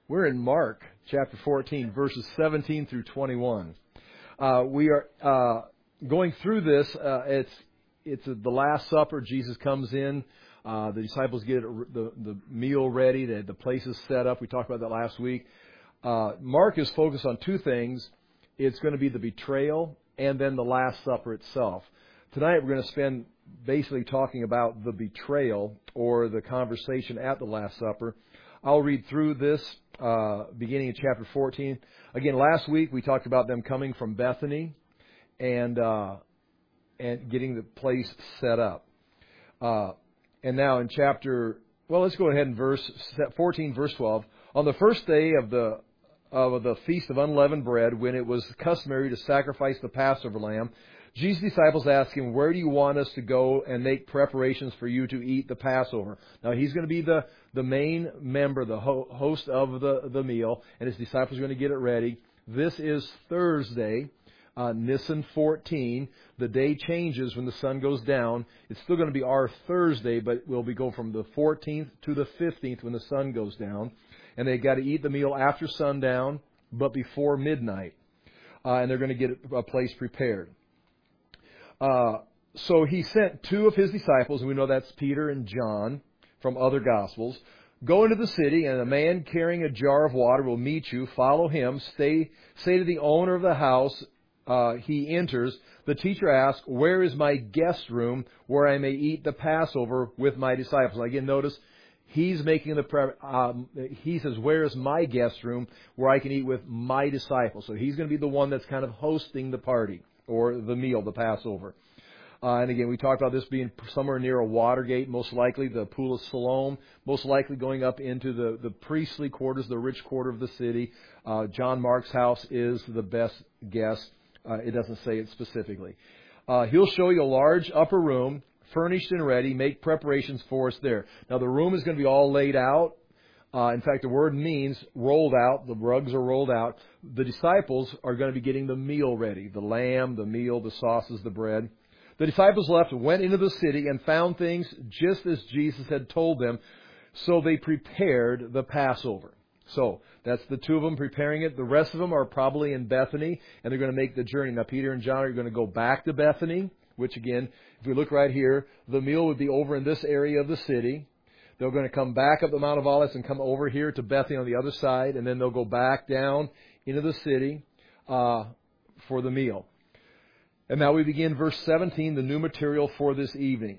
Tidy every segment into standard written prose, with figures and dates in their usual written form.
We're in Mark chapter 14, verses 17 through 21. We are going through this. It's the Last Supper. Jesus comes in. The disciples get the meal ready. The place is set up. We talked about that last week. Mark is focused on two things. It's going to be the betrayal and then the Last Supper itself. Tonight we're going to spend basically talking about the betrayal or the conversation at the Last Supper. I'll read through this beginning in chapter 14. Again, last week we talked about them coming from Bethany and getting the place set up. And now in let's go ahead in verse 14, verse 12. On the first day of the Feast of Unleavened Bread, when it was customary to sacrifice the Passover lamb, Jesus' disciples asked him, "Where do you want us to go and make preparations for you to eat the Passover?" Now, he's going to be the main member, the host of the meal, and his disciples are going to get it ready. This is Thursday, Nisan 14. The day changes when the sun goes down. It's still going to be our Thursday, but we'll go from the 14th to the 15th when the sun goes down. And they've got to eat the meal after sundown, but before midnight. And they're going to get a place prepared. So he sent two of his disciples, and we know that's Peter and John from other Gospels. Go into the city, and a man carrying a jar of water will meet you. Follow him. Say to the owner of the house, he enters. The teacher asks, "Where is my guest room where I may eat the Passover with my disciples?" Again, notice he's making he says, "Where is my guest room where I can eat with my disciples?" So he's going to be the one that's kind of hosting the party or the meal, the Passover. And again, we talked about this being somewhere near a Watergate, most likely the Pool of Siloam, most likely going up into the priestly quarters, the rich quarter of the city. John Mark's house is the best guess. It doesn't say it specifically. He'll show you a large upper room, furnished and ready. Make preparations for us there. Now, the room is going to be all laid out. In fact, the word means rolled out. The rugs are rolled out. The disciples are going to be getting the meal ready. The lamb, the meal, the sauces, the bread. The disciples left, went into the city, and found things just as Jesus had told them. So they prepared the Passover. So that's the two of them preparing it. The rest of them are probably in Bethany, and they're going to make the journey. Now, Peter and John are going to go back to Bethany, which again, if we look right here, the meal would be over in this area of the city. They're going to come back up the Mount of Olives and come over here to Bethany on the other side, and then they'll go back down into the city for the meal. And now we begin verse 17, the new material for this evening.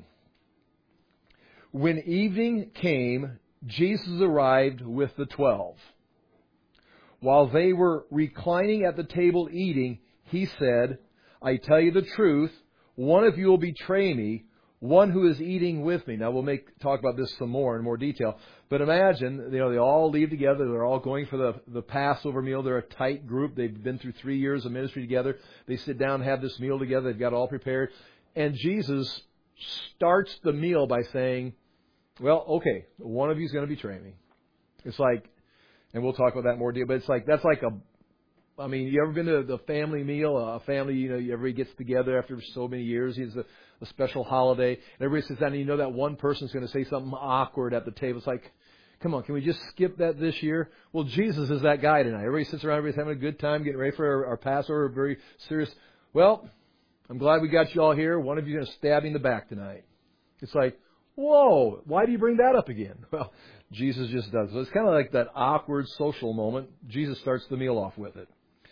When evening came, Jesus arrived with the 12. While they were reclining at the table eating, he said, "I tell you the truth, one of you will betray me, one who is eating with me." Now we'll talk about this some more in more detail. But imagine, they all leave together. They're all going for the Passover meal. They're a tight group. They've been through 3 years of ministry together. They sit down and have this meal together. They've got it all prepared. And Jesus starts the meal by saying, "Well, okay, one of you is going to betray me." It's like, and we'll talk about that in more detail, but it's like, that's like you ever been to the family meal? A family, everybody gets together after so many years. It's a special holiday. And everybody sits down, and that one person's going to say something awkward at the table. It's like, come on, can we just skip that this year? Well, Jesus is that guy tonight. Everybody sits around, everybody's having a good time, getting ready for our Passover, very serious. "Well, I'm glad we got you all here. One of you is going to stab me in the back tonight." It's like, whoa, why do you bring that up again? Well, Jesus just does. So it's kind of like that awkward social moment. Jesus starts the meal off with it.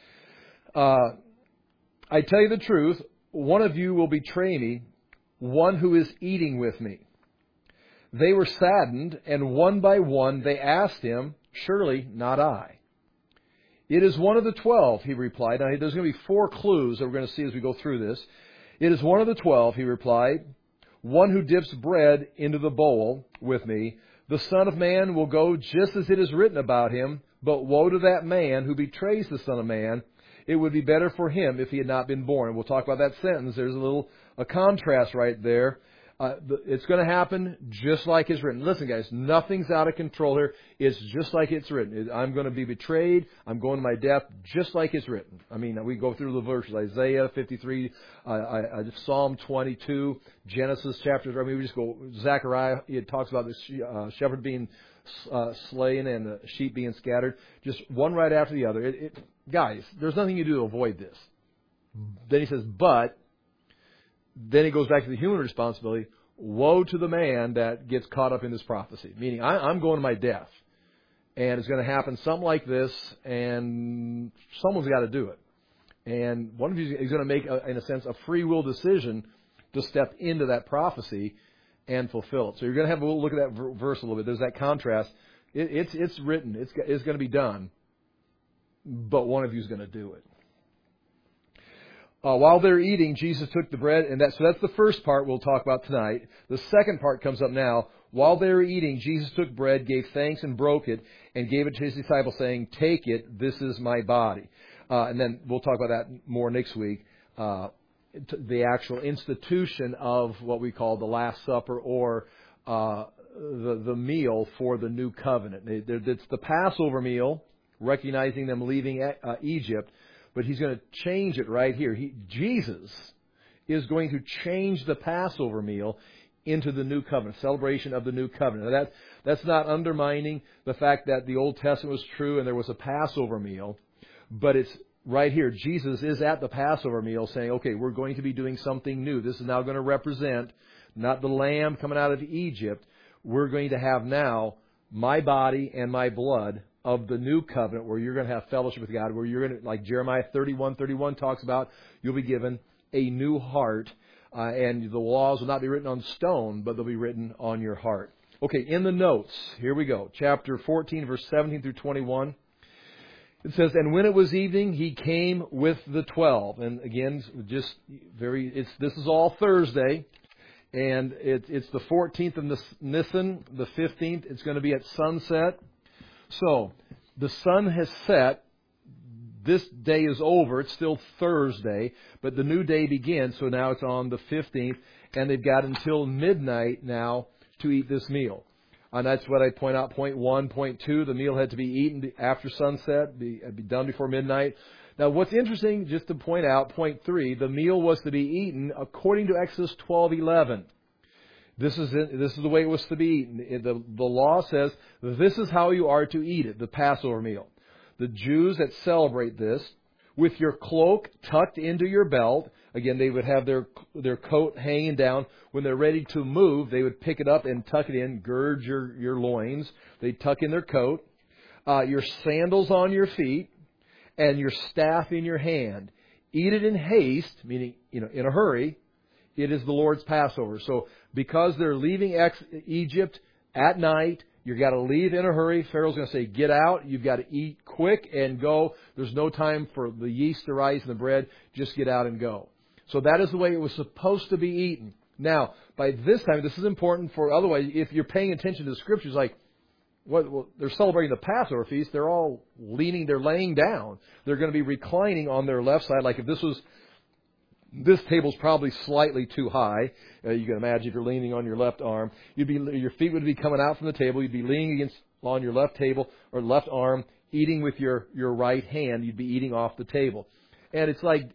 "I tell you the truth, one of you will betray me, one who is eating with me." They were saddened, and one by one they asked him, "Surely not I." "It is one of the 12, he replied. Now, there's going to be 4 clues that we're going to see as we go through this. "It is one of the 12, he replied, one who dips bread into the bowl with me. The Son of Man will go just as it is written about him, but woe to that man who betrays the Son of Man. It would be better for him if he had not been born." We'll talk about that sentence. There's a contrast right there. It's going to happen just like it's written. Listen, guys, nothing's out of control here. It's just like it's written. I'm going to be betrayed. I'm going to my death just like it's written. I mean, we go through the verses. Isaiah 53, Psalm 22, Genesis chapters. I mean, we just go, Zechariah, it talks about the shepherd being slain and the sheep being scattered, just one right after the other. Guys, there's nothing you do to avoid this. Then he says, but, then he goes back to the human responsibility. Woe to the man that gets caught up in this prophecy. Meaning, I'm going to my death. And it's going to happen something like this, and someone's got to do it. And one of you is going to make, in a sense, a free will decision to step into that prophecy and fulfill it. So you're going to have a look at that verse a little bit. There's that contrast. It's written. It's going to be done. But one of you is going to do it. While they're eating, Jesus took the bread, and so that's the first part we'll talk about tonight. The second part comes up now. While they were eating, Jesus took bread, gave thanks, and broke it, and gave it to his disciples, saying, "Take it, this is my body." And then we'll talk about that more next week. The actual institution of what we call the Last Supper, or the meal for the new covenant. It's the Passover meal, recognizing them leaving Egypt. But he's going to change it right here. Jesus is going to change the Passover meal into the new covenant, celebration of the new covenant. Now that's not undermining the fact that the Old Testament was true and there was a Passover meal, but it's right here. Jesus is at the Passover meal saying, okay, we're going to be doing something new. This is now going to represent not the lamb coming out of Egypt. We're going to have now my body and my blood of the new covenant, where you're going to have fellowship with God, where you're going to, like Jeremiah 31:31 talks about, you'll be given a new heart, and the laws will not be written on stone, but they'll be written on your heart. Okay, in the notes, here we go. Chapter 14, verse 17 through 21. It says, "And when it was evening, he came with the 12. And again, this is all Thursday. And it's the 14th of Nisan, the 15th. It's going to be at sunset. So, the sun has set. This day is over. It's still Thursday, but the new day begins. So now it's on the 15th, and they've got until midnight now to eat this meal. And that's what I point out. Point 1, point 2, the meal had to be eaten after sunset, be done before midnight. Now, what's interesting, just to point out, point 3, the meal was to be eaten according to Exodus 12:11. This is the way it was to be eaten. The law says this is how you are to eat it, the Passover meal. The Jews that celebrate this, with your cloak tucked into your belt, again, they would have their coat hanging down. When they're ready to move, they would pick it up and tuck it in, gird your loins. They'd tuck in their coat, your sandals on your feet, and your staff in your hand. Eat it in haste, meaning, in a hurry. It is the Lord's Passover. So because they're leaving Egypt at night, you've got to leave in a hurry. Pharaoh's going to say, get out. You've got to eat quick and go. There's no time for the yeast to rise in the bread. Just get out and go. So that is the way it was supposed to be eaten. Now, by this time, this is important for, otherwise, if you're paying attention to the Scriptures, like, well, they're celebrating the Passover feast, they're all they're laying down. They're going to be reclining on their left side. Like if this table's probably slightly too high. You can imagine if you're leaning on your left arm, your feet would be coming out from the table. You'd be leaning on your left table or left arm, eating with your right hand. You'd be eating off the table. And it's like,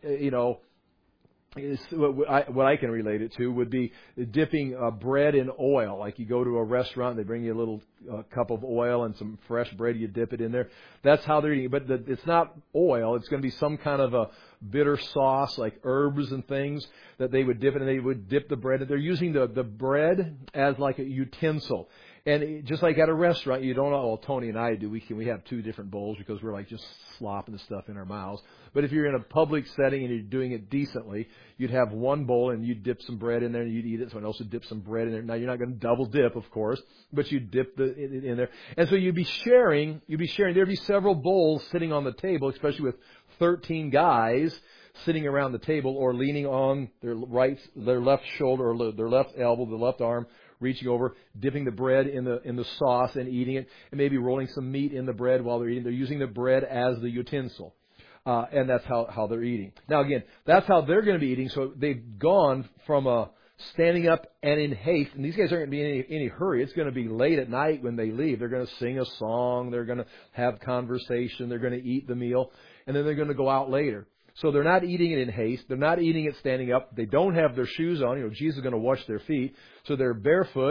what I can relate it to would be dipping bread in oil. Like you go to a restaurant, they bring you a little cup of oil and some fresh bread. You dip it in there. That's how they're eating. But it's not oil. It's going to be some kind of a bitter sauce, like herbs and things that they would dip in. And they would dip the bread. They're using the bread as like a utensil. And just like at a restaurant, you don't know. Well, Tony and I do. We have two different bowls because we're like just slopping the stuff in our mouths. But if you're in a public setting and you're doing it decently, you'd have one bowl and you'd dip some bread in there and you'd eat it. Someone else would dip some bread in there. Now, you're not going to double dip, of course, but you'd dip it in there. And so you'd be sharing. There'd be several bowls sitting on the table, especially with 13 guys sitting around the table or leaning on their left shoulder or their left elbow, the left arm, reaching over, dipping the bread in the sauce and eating it, and maybe rolling some meat in the bread while they're eating. They're using the bread as the utensil. And that's how they're eating. Now, again, that's how they're going to be eating. So they've gone from standing up and in haste. And these guys aren't going to be in any hurry. It's going to be late at night when they leave. They're going to sing a song. They're going to have conversation. They're going to eat the meal. And then they're going to go out later. So they're not eating it in haste. They're not eating it standing up. They don't have their shoes on. Jesus is going to wash their feet. So they're barefoot.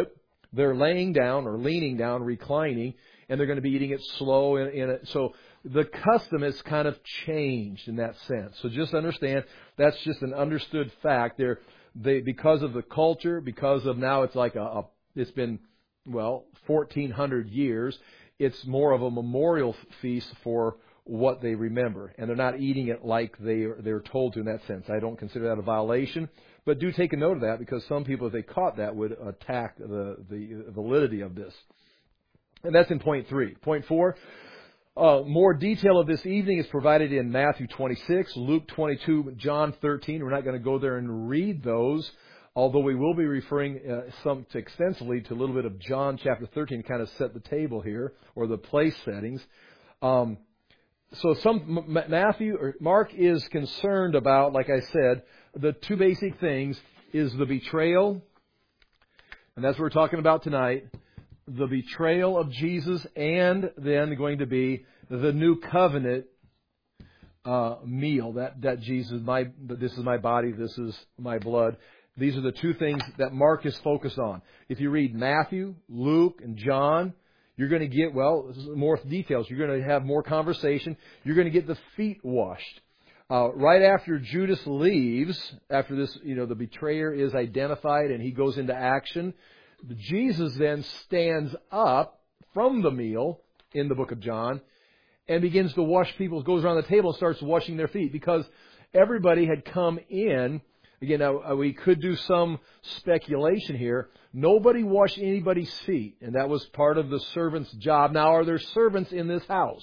They're laying down or leaning down, reclining, and they're going to be eating it slow. So the custom has kind of changed in that sense. So just understand that's just an understood fact. Because of the culture, because of now it's like it's been 1,400 years. It's more of a memorial feast for what they remember, and they're not eating it like they're told to in that sense. I don't consider that a violation, but do take a note of that, because some people, if they caught that, would attack the validity of this. And that's in point 3. Point 4, more detail of this evening is provided in Matthew 26, Luke 22, John 13. We're not going to go there and read those, although we will be referring extensively to a little bit of John chapter 13 to kind of set the table here, or the place settings. So Mark is concerned about, like I said, the two basic things is the betrayal, and that's what we're talking about tonight, the betrayal of Jesus, and then going to be the new covenant meal, that Jesus, this is my body, this is my blood. These are the two things that Mark is focused on. If you read Matthew, Luke, and John, you're going to get, more details. You're going to have more conversation. You're going to get the feet washed. Right after Judas leaves, after this, the betrayer is identified and he goes into action, Jesus then stands up from the meal in the book of John and begins to wash people, goes around the table and starts washing their feet, because everybody had come in. Again, now, we could do some speculation here. Nobody washed anybody's feet, and that was part of the servant's job. Now, are there servants in this house?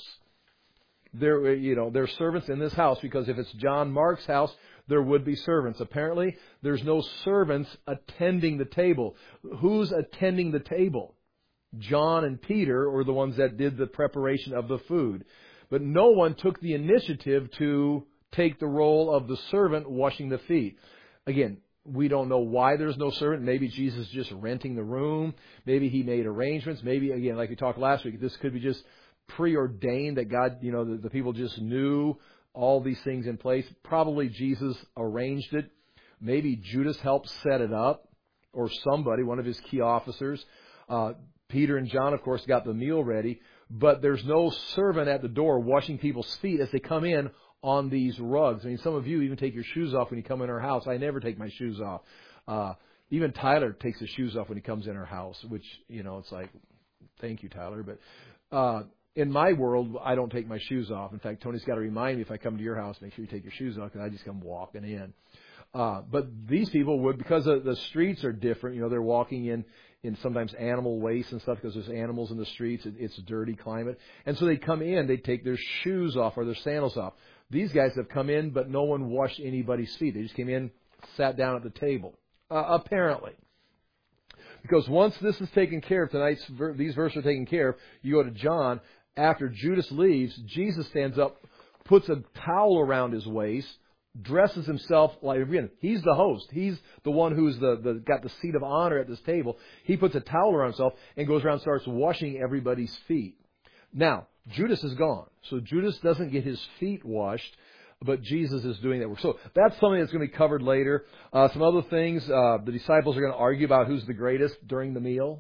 There's servants in this house, because if it's John Mark's house, there would be servants. Apparently, there's no servants attending the table. Who's attending the table? John and Peter were the ones that did the preparation of the food. But no one took the initiative to take the role of the servant washing the feet. Again, we don't know why there's no servant. Maybe Jesus is just renting the room. Maybe he made arrangements. Maybe, again, like we talked last week, this could be just preordained that God, the people just knew all these things in place. Probably Jesus arranged it. Maybe Judas helped set it up, or somebody, one of his key officers. Peter and John, of course, got the meal ready, but there's no servant at the door washing people's feet as they come in on these rugs. I mean, some of you even take your shoes off when you come in our house. I never take my shoes off. Even Tyler takes his shoes off when he comes in our house, which, it's like, thank you, Tyler. But in my world, I don't take my shoes off. In fact, Tony's got to remind me if I come to your house, make sure you take your shoes off, because I just come walking in. But these people would, because the streets are different. They're walking in sometimes animal waste and stuff, because there's animals in the streets. It's a dirty climate. And so they come in, they take their shoes off or their sandals off. These guys have come in, but no one washed anybody's feet. They just came in, sat down at the table, apparently. Because once this is taken care of, these verses are taken care of, you go to John. After Judas leaves, Jesus stands up, puts a towel around his waist, dresses himself like, again, he's the host. He's the one who's got the seat of honor at this table. He puts a towel around himself and goes around and starts washing everybody's feet. Now, Judas is gone. So Judas doesn't get his feet washed, but Jesus is doing that work. So that's something that's going to be covered later. Some other things, the disciples are going to argue about who's the greatest during the meal.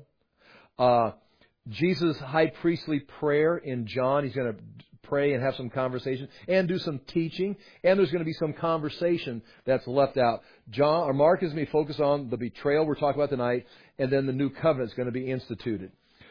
Jesus' high priestly prayer in John, he's going to pray and have some conversation and do some teaching, and there's going to be some conversation that's left out. Mark is going to be focused on the betrayal we're talking about tonight, and then the new covenant is going to be instituted.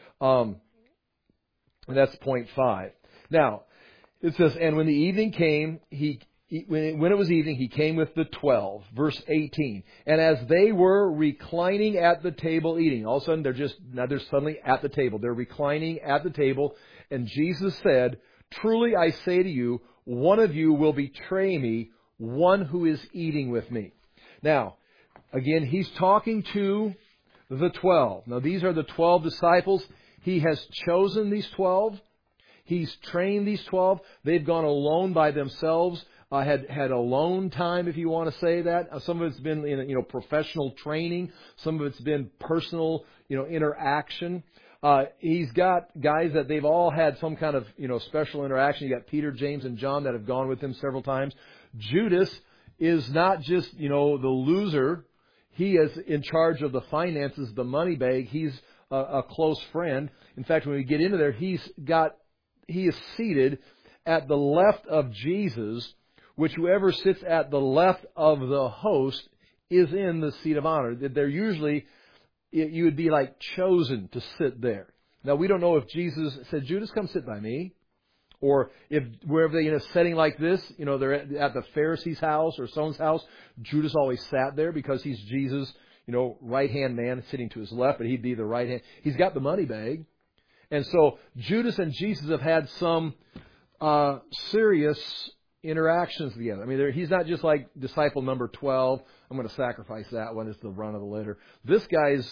And that's point 5. Now, it says, and when the evening came, when it was evening, he came with the 12. Verse 18. And as they were reclining at the table eating, all of a sudden they're suddenly at the table. They're reclining at the table, and Jesus said, truly I say to you, one of you will betray me, one who is eating with me. Now, again, he's talking to the 12. Now, these are the 12 disciples. He has chosen these 12. He's trained these 12. They've gone alone by themselves. Had alone time, if you want to say that. Some of it's been in professional training. Some of it's been personal interaction. He's got guys that they've all had some kind of special interaction. You got Peter, James, and John that have gone with him several times. Judas is not just the loser. He is in charge of the finances, the money bag. He's a close friend. In fact, when we get into there, he is seated at the left of Jesus, which whoever sits at the left of the host is in the seat of honor. They're usually, you would be like chosen to sit there. Now, we don't know if Jesus said, Judas, come sit by me. Or if wherever they in a setting like this, they're at the Pharisee's house or someone's house, Judas always sat there because he's Jesus, right-hand man sitting to his left, but he'd be the right hand. He's got the money bag. And so Judas and Jesus have had some serious interactions together. I mean, he's not just like disciple number 12. I'm going to sacrifice that one. It's the run of the litter. This guy's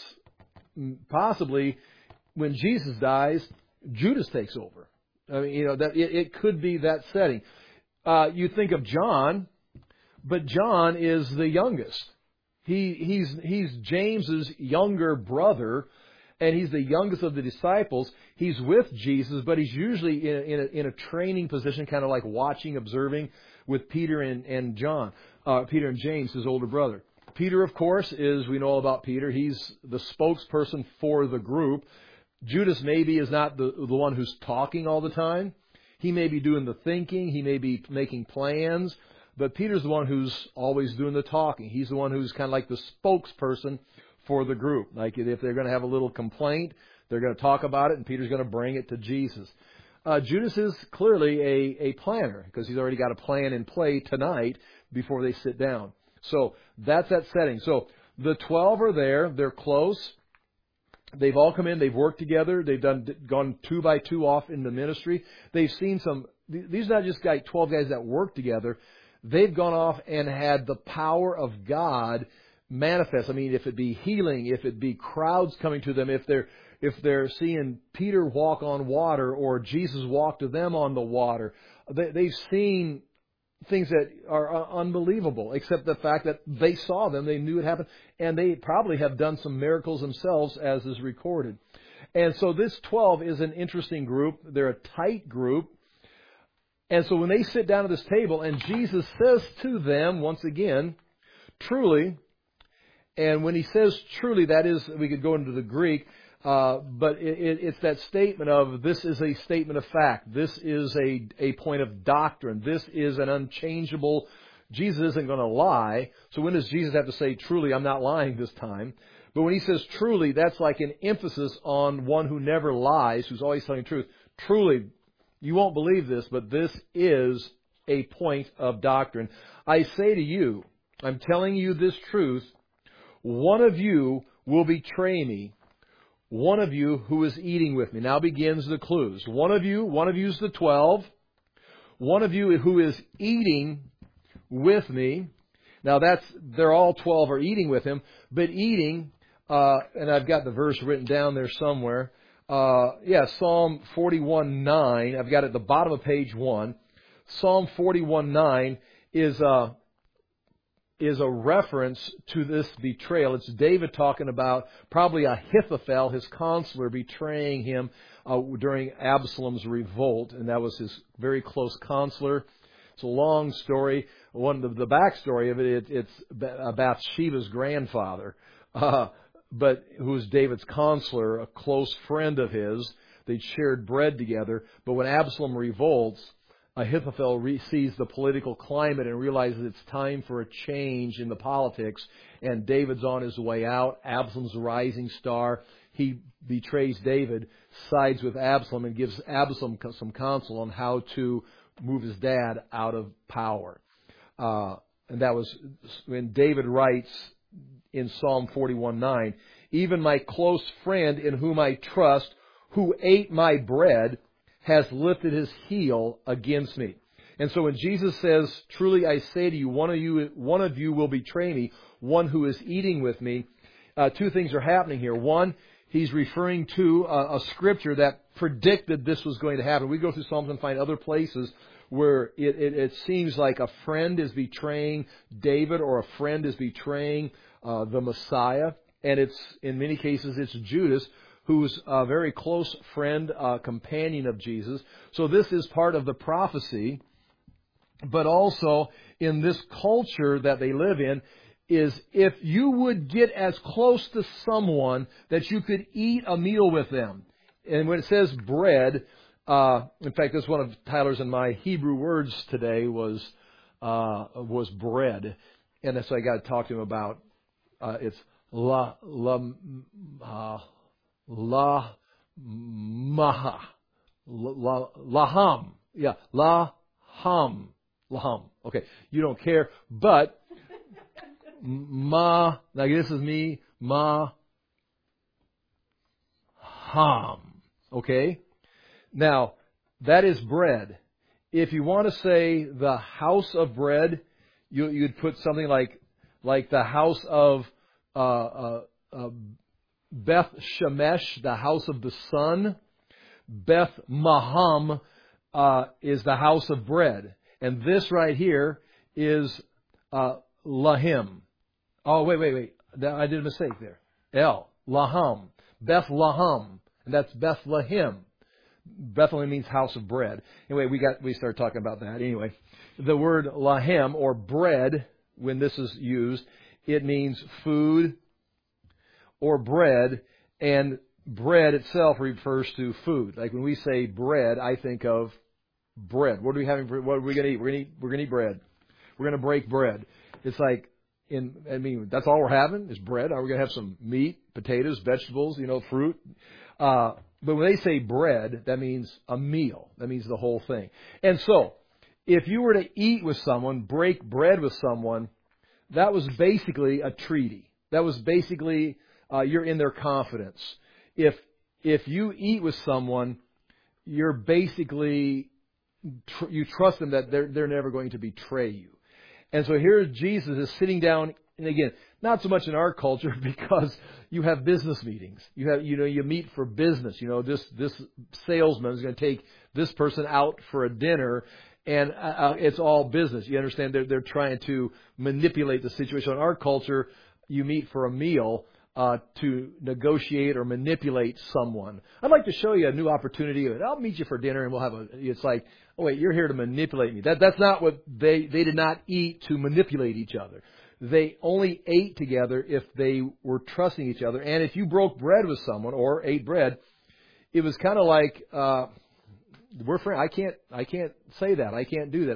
possibly, when Jesus dies, Judas takes over. I mean, that it could be that setting. You think of John, but John is the youngest. He's James's younger brother, and he's the youngest of the disciples. He's with Jesus, but he's usually in a training position, kind of like watching, observing with Peter and John, Peter and James, his older brother. Peter, of course, we know about Peter. He's the spokesperson for the group. Judas maybe is not the one who's talking all the time. He may be doing the thinking. He may be making plans. But Peter's the one who's always doing the talking. He's the one who's kind of like the spokesperson for the group. Like if they're going to have a little complaint, they're going to talk about it, and Peter's going to bring it to Jesus. Judas is clearly a planner because he's already got a plan in play tonight before they sit down. So that's that setting. So the 12 are there. They're close. They've all come in. They've worked together. They've gone 2 by 2 off in the ministry. They've seen these are not just 12 guys that work together. They've gone off and had the power of God manifest. I mean, if it be healing, if it be crowds coming to them, if they're seeing Peter walk on water or Jesus walk to them on the water, they've seen things that are unbelievable, except the fact that they saw them, they knew it happened, and they probably have done some miracles themselves, as is recorded. And so this 12 is an interesting group. They're a tight group. And so when they sit down at this table, and Jesus says to them, once again, truly, and when he says truly, that is, we could go into the Greek, but it's that statement of, this is a statement of fact. This is a point of doctrine. This is an unchangeable. Jesus isn't going to lie. So when does Jesus have to say, truly, I'm not lying this time? But when he says truly, that's like an emphasis on one who never lies, who's always telling the truth. Truly, you won't believe this, but this is a point of doctrine. I say to you, I'm telling you this truth, one of you will betray me. One of you who is eating with me. Now begins the clues. One of you's the 12. One of you who is eating with me. Now they're all 12 are eating with him, but eating, and I've got the verse written down there somewhere. Psalm 41:9. I've got it at the bottom of page 1. Psalm 41:9 is a reference to this betrayal. It's David talking about probably Ahithophel, his counselor, betraying him during Absalom's revolt, and that was his very close counselor. It's a long story. The backstory of it's Bathsheba's grandfather, but who was David's counselor, a close friend of his. They'd shared bread together, but when Absalom revolts, Ahithophel sees the political climate and realizes it's time for a change in the politics, and David's on his way out. Absalom's a rising star. He betrays David, sides with Absalom, and gives Absalom some counsel on how to move his dad out of power. And that was when David writes in Psalm 41:9, even my close friend in whom I trust, who ate my bread, has lifted his heel against me. And so when Jesus says, truly I say to you, one of you will betray me, one who is eating with me, 2 things are happening here. One, he's referring to a scripture that predicted this was going to happen. We go through Psalms and find other places where it seems like a friend is betraying David or a friend is betraying the Messiah. And in many cases, it's Judas, who's a very close friend, companion of Jesus. So this is part of the prophecy. But also, in this culture that they live in, is if you would get as close to someone that you could eat a meal with them. And when it says bread, in fact, that's one of Tyler's and my Hebrew words today was bread. And that's what I got to talk to him about. It's laham. Yeah, laham. Okay, you don't care, but now this is me, ham. Okay? Now, that is bread. If you want to say the house of bread, you'd put something like the house of Beth Shemesh, the house of the sun. Beth Maham is the house of bread. And this right here is Lahim. Oh, wait. I did a mistake there. Laham. Beth Laham. And that's Bethlehem. Bethlehem means house of bread. Anyway, we started talking about that. Anyway, the word lahem, or bread, when this is used, it means food or bread, and bread itself refers to food. Like when we say bread, I think of bread. What are we having? What are we going to eat? We're going to eat bread. We're going to break bread. It's like, that's all we're having is bread. Are we going to have some meat, potatoes, vegetables, fruit? But when they say bread, that means a meal. That means the whole thing. And so, if you were to eat with someone, break bread with someone, that was basically a treaty. That was basically, you're in their confidence. If you eat with someone, you're basically, you trust them that they're never going to betray you. And so here Jesus is sitting down, and again, not so much in our culture because you have business meetings. You meet for business. This salesman is going to take this person out for a dinner, and it's all business. You understand? They're trying to manipulate the situation. In our culture, you meet for a meal to negotiate or manipulate someone. I'd like to show you a new opportunity. I'll meet you for dinner, and we'll have it's like, oh wait, you're here to manipulate me. That's not what they did not eat to manipulate each other. They only ate together if they were trusting each other. And if you broke bread with someone or ate bread, it was kind of like, we're friends. I can't say that. I can't do that.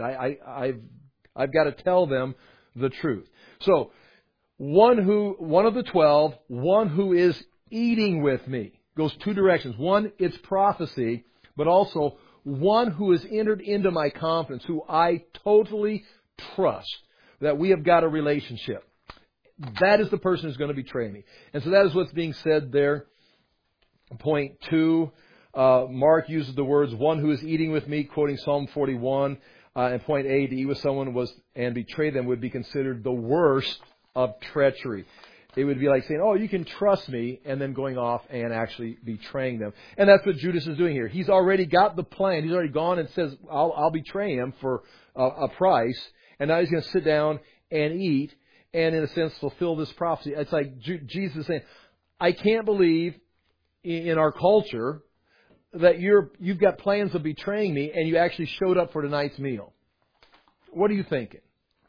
I've got to tell them the truth. So, one of the 12, one who is eating with me, goes two directions. One, it's prophecy, but also one who has entered into my confidence, who I totally trust, that we have got a relationship. That is the person who's going to betray me. And so that is what's being said there. Point 2, Mark uses the words, one who is eating with me, quoting Psalm 41. And point A, to eat with someone and betray them would be considered the worst of treachery. It would be like saying, oh, you can trust me, and then going off and actually betraying them. And that's what Judas is doing here. He's already got the plan. He's already gone and says, I'll betray him for a price. And now he's going to sit down and eat and, in a sense, fulfill this prophecy. It's like Jesus is saying, I can't believe in our culture that you've got plans of betraying me and you actually showed up for tonight's meal. What are you thinking?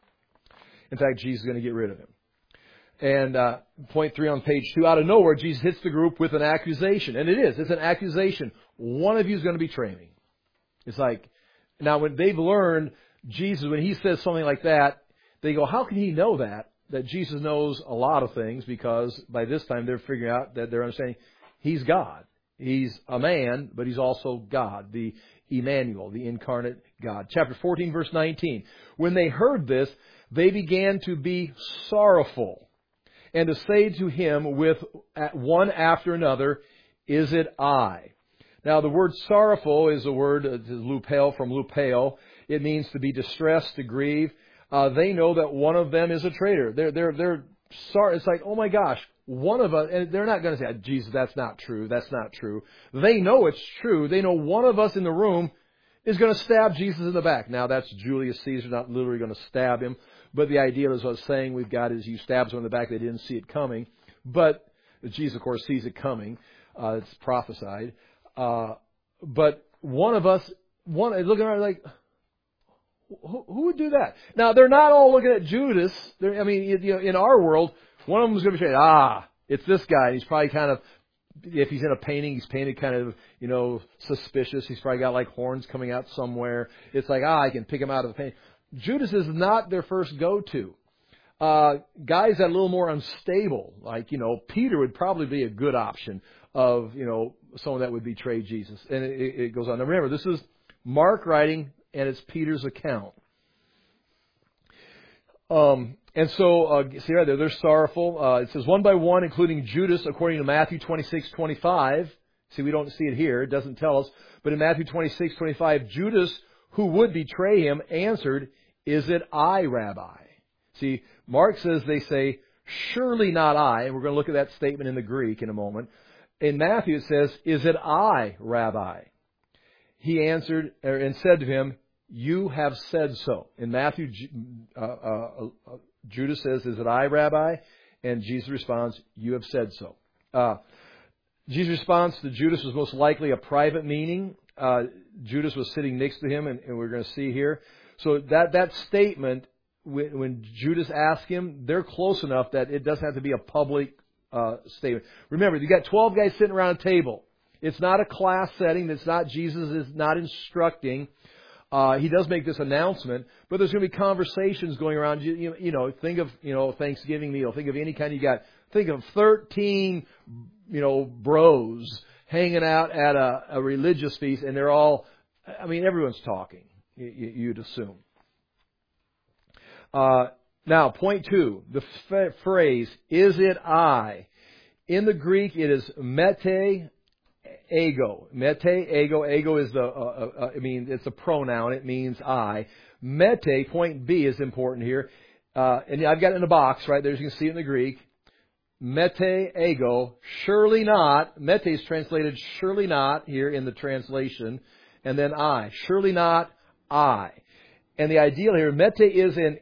In fact, Jesus is going to get rid of him. And point 3 on page 2, out of nowhere, Jesus hits the group with an accusation. And it's an accusation. One of you is going to betray me. It's like, now when they've learned Jesus, when he says something like that, they go, how can he know that? That Jesus knows a lot of things, because by this time they're figuring out that they're understanding he's God. He's a man, but he's also God, the Emmanuel, the incarnate God. Chapter 14, verse 19. When they heard this, they began to be sorrowful and to say to him with one after another, is it I? Now the word sorrowful is a word, lupeo, from lupeo. It means to be distressed, to grieve. They know that one of them is a traitor. They're sorry. It's like, oh my gosh, one of us, and they're not going to say, Jesus, that's not true. That's not true. They know it's true. They know one of us in the room is going to stab Jesus in the back. Now that's Julius Caesar, not literally going to stab him. But the idea is what I was saying we've got is you stab someone in the back, they didn't see it coming. But Jesus, of course, sees it coming. It's prophesied. But one of us, looking around like, Who would do that? Now, they're not all looking at Judas. In our world, one of them is going to say, it's this guy. He's probably kind of, if he's in a painting, he's painted kind of, suspicious. He's probably got like horns coming out somewhere. It's like, I can pick him out of the painting. Judas is not their first go-to. Guys that are a little more unstable, like, Peter would probably be a good option of, someone that would betray Jesus. And it goes on. Now remember, this is Mark writing, and it's Peter's account. And so, see right there, they're sorrowful. It says, one by one, including Judas, according to Matthew 26:25. See, we don't see it here. It doesn't tell us. But in Matthew 26:25, Judas, who would betray him, answered, "Is it I, Rabbi?" See, Mark says they say, "Surely not I." And we're going to look at that statement in the Greek in a moment. In Matthew, it says, "Is it I, Rabbi?" He answered and said to him, "You have said so." In Matthew, Judas says, "Is it I, Rabbi?" And Jesus responds, "You have said so." Jesus' response to Judas was most likely a private meaning. Judas was sitting next to him, and we're going to see here. So that statement, when Judas asked him, they're close enough that it doesn't have to be a public statement. Remember, you got 12 guys sitting around a table. It's not a class setting. It's not, Jesus is not instructing. He does make this announcement, but there's going to be conversations going around. Think of, Thanksgiving meal. Think of any kind you got. Think of 13, bros hanging out at a religious feast, and they're all, everyone's talking, you'd assume. Now, point 2, the phrase, "Is it I?" In the Greek, it is mete ego. Mete ego. Ego is it's a pronoun. It means I. Mete, point B, is important here. And I've got it in a box right there. You can see it in the Greek. Mete ego. Surely not. Mete is translated surely not here in the translation. And then I. Surely not I. And the ideal here, mete is an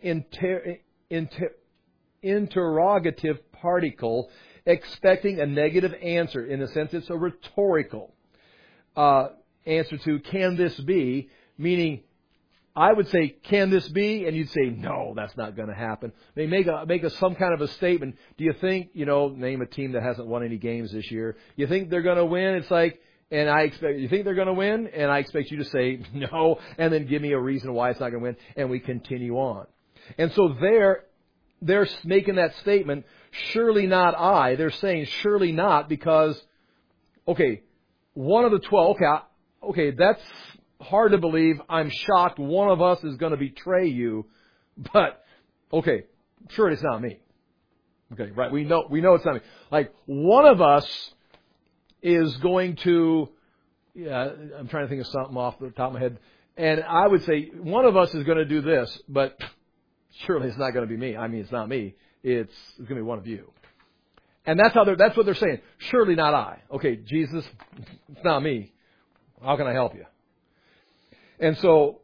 interrogative particle expecting a negative answer. In a sense, it's a rhetorical answer to, can this be? Meaning, I would say, can this be? And you'd say, no, that's not going to happen. They make some kind of a statement. Do you think, name a team that hasn't won any games this year. You think they're going to win? It's like, you think they're going to win? And I expect you to say no, and then give me a reason why it's not going to win, and we continue on. And so they're making that statement, surely not I. They're saying surely not because, one of the 12, okay, that's hard to believe. I'm shocked one of us is going to betray you, but, sure it's not me. Okay, right, we know it's not me. Like, one of us is going to, I'm trying to think of something off the top of my head, and I would say one of us is going to do this, but surely it's not going to be me. It's not me. It's going to be one of you. And that's what they're saying. Surely not I. Okay, Jesus, it's not me. How can I help you? And so,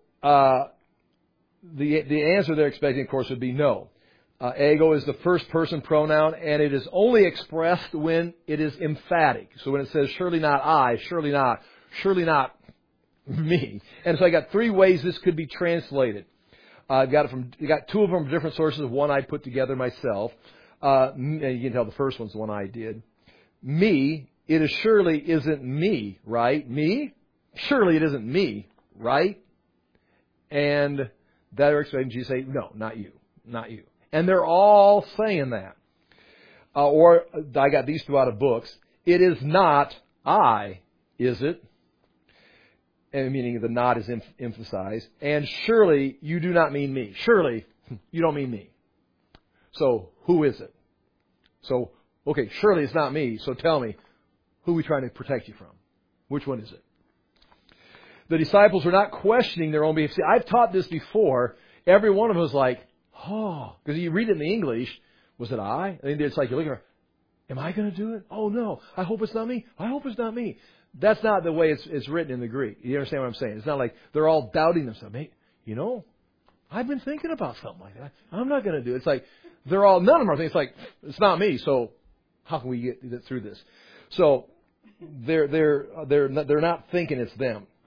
the answer they're expecting, of course, would be no. Ego is the first person pronoun, and it is only expressed when it is emphatic. So when it says, surely not I, surely not me. And so I got 3 ways this could be translated. I got 2 of them from different sources. One I put together myself. And you can tell the first one's the one I did. Me, it surely isn't me, right? Me? Surely it isn't me, right? And that are expecting Jesus to say, no, not you, not you. And they're all saying that. Or I got these 2 out of books. It is not I, is it? And meaning the not is emphasized. And surely you do not mean me. Surely you don't mean me. So who is it? So, surely it's not me. So tell me, who are we trying to protect you from? Which one is it? The disciples were not questioning their own belief. See, I've taught this before. Every one of them was like, because you read it in the English. Was it I? And it's like, you're looking at, am I going to do it? Oh no, I hope it's not me. I hope it's not me. That's not the way it's written in the Greek. You understand what I'm saying? It's not like they're all doubting themselves. Hey, I've been thinking about something like that. I'm not going to do it. It's like, none of them are thinking, it's like, it's not me, so how can we get through this? So, they're not thinking it's them.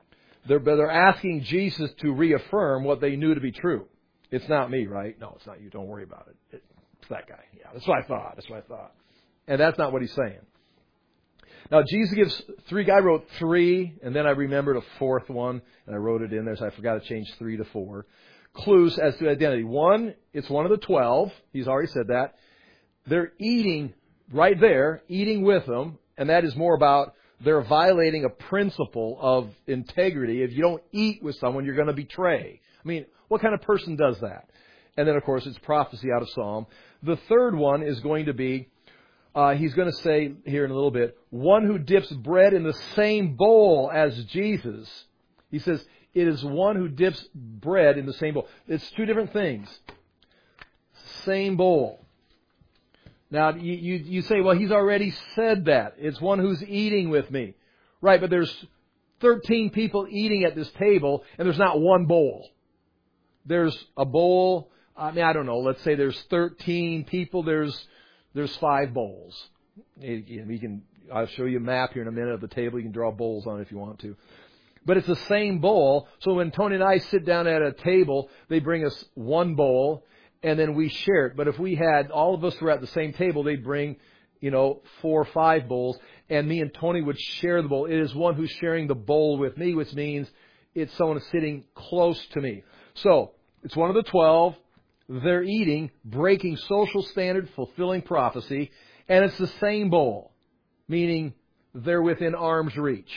They're asking Jesus to reaffirm what they knew to be true. It's not me, right? No, it's not you. Don't worry about it. It's that guy. Yeah, that's what I thought. And that's not what he's saying. Now, Jesus gives three. I wrote three, and then I remembered a fourth one, and I wrote it in there, so I forgot to change 3 to 4. Clues as to identity. One, it's one of the 12. He's already said that. They're eating right there, eating with them, and that is more about they're violating a principle of integrity. If you don't eat with someone, you're going to betray. I mean, what kind of person does that? And then, of course, it's prophecy out of Psalm. The third one is going to be, he's going to say here in a little bit, one who dips bread in the same bowl as Jesus. He says, it is one who dips bread in the same bowl. It's two different things. Same bowl. Now, you say, well, he's already said that. It's one who's eating with me. Right, but there's 13 people eating at this table, and there's not one bowl. There's a bowl. I mean, I don't know. Let's say there's 13 people. There's 5 bowls. I'll show you a map here in a minute of the table. You can draw bowls on it if you want to. But it's the same bowl. So when Tony and I sit down at a table, they bring us one bowl, and then we share it. But if we had, all of us were at the same table, they'd bring, 4 or 5 bowls, and me and Tony would share the bowl. It is one who's sharing the bowl with me, which means it's someone sitting close to me. So, it's one of the 12. They're eating, breaking social standard, fulfilling prophecy, and it's the same bowl, meaning they're within arm's reach.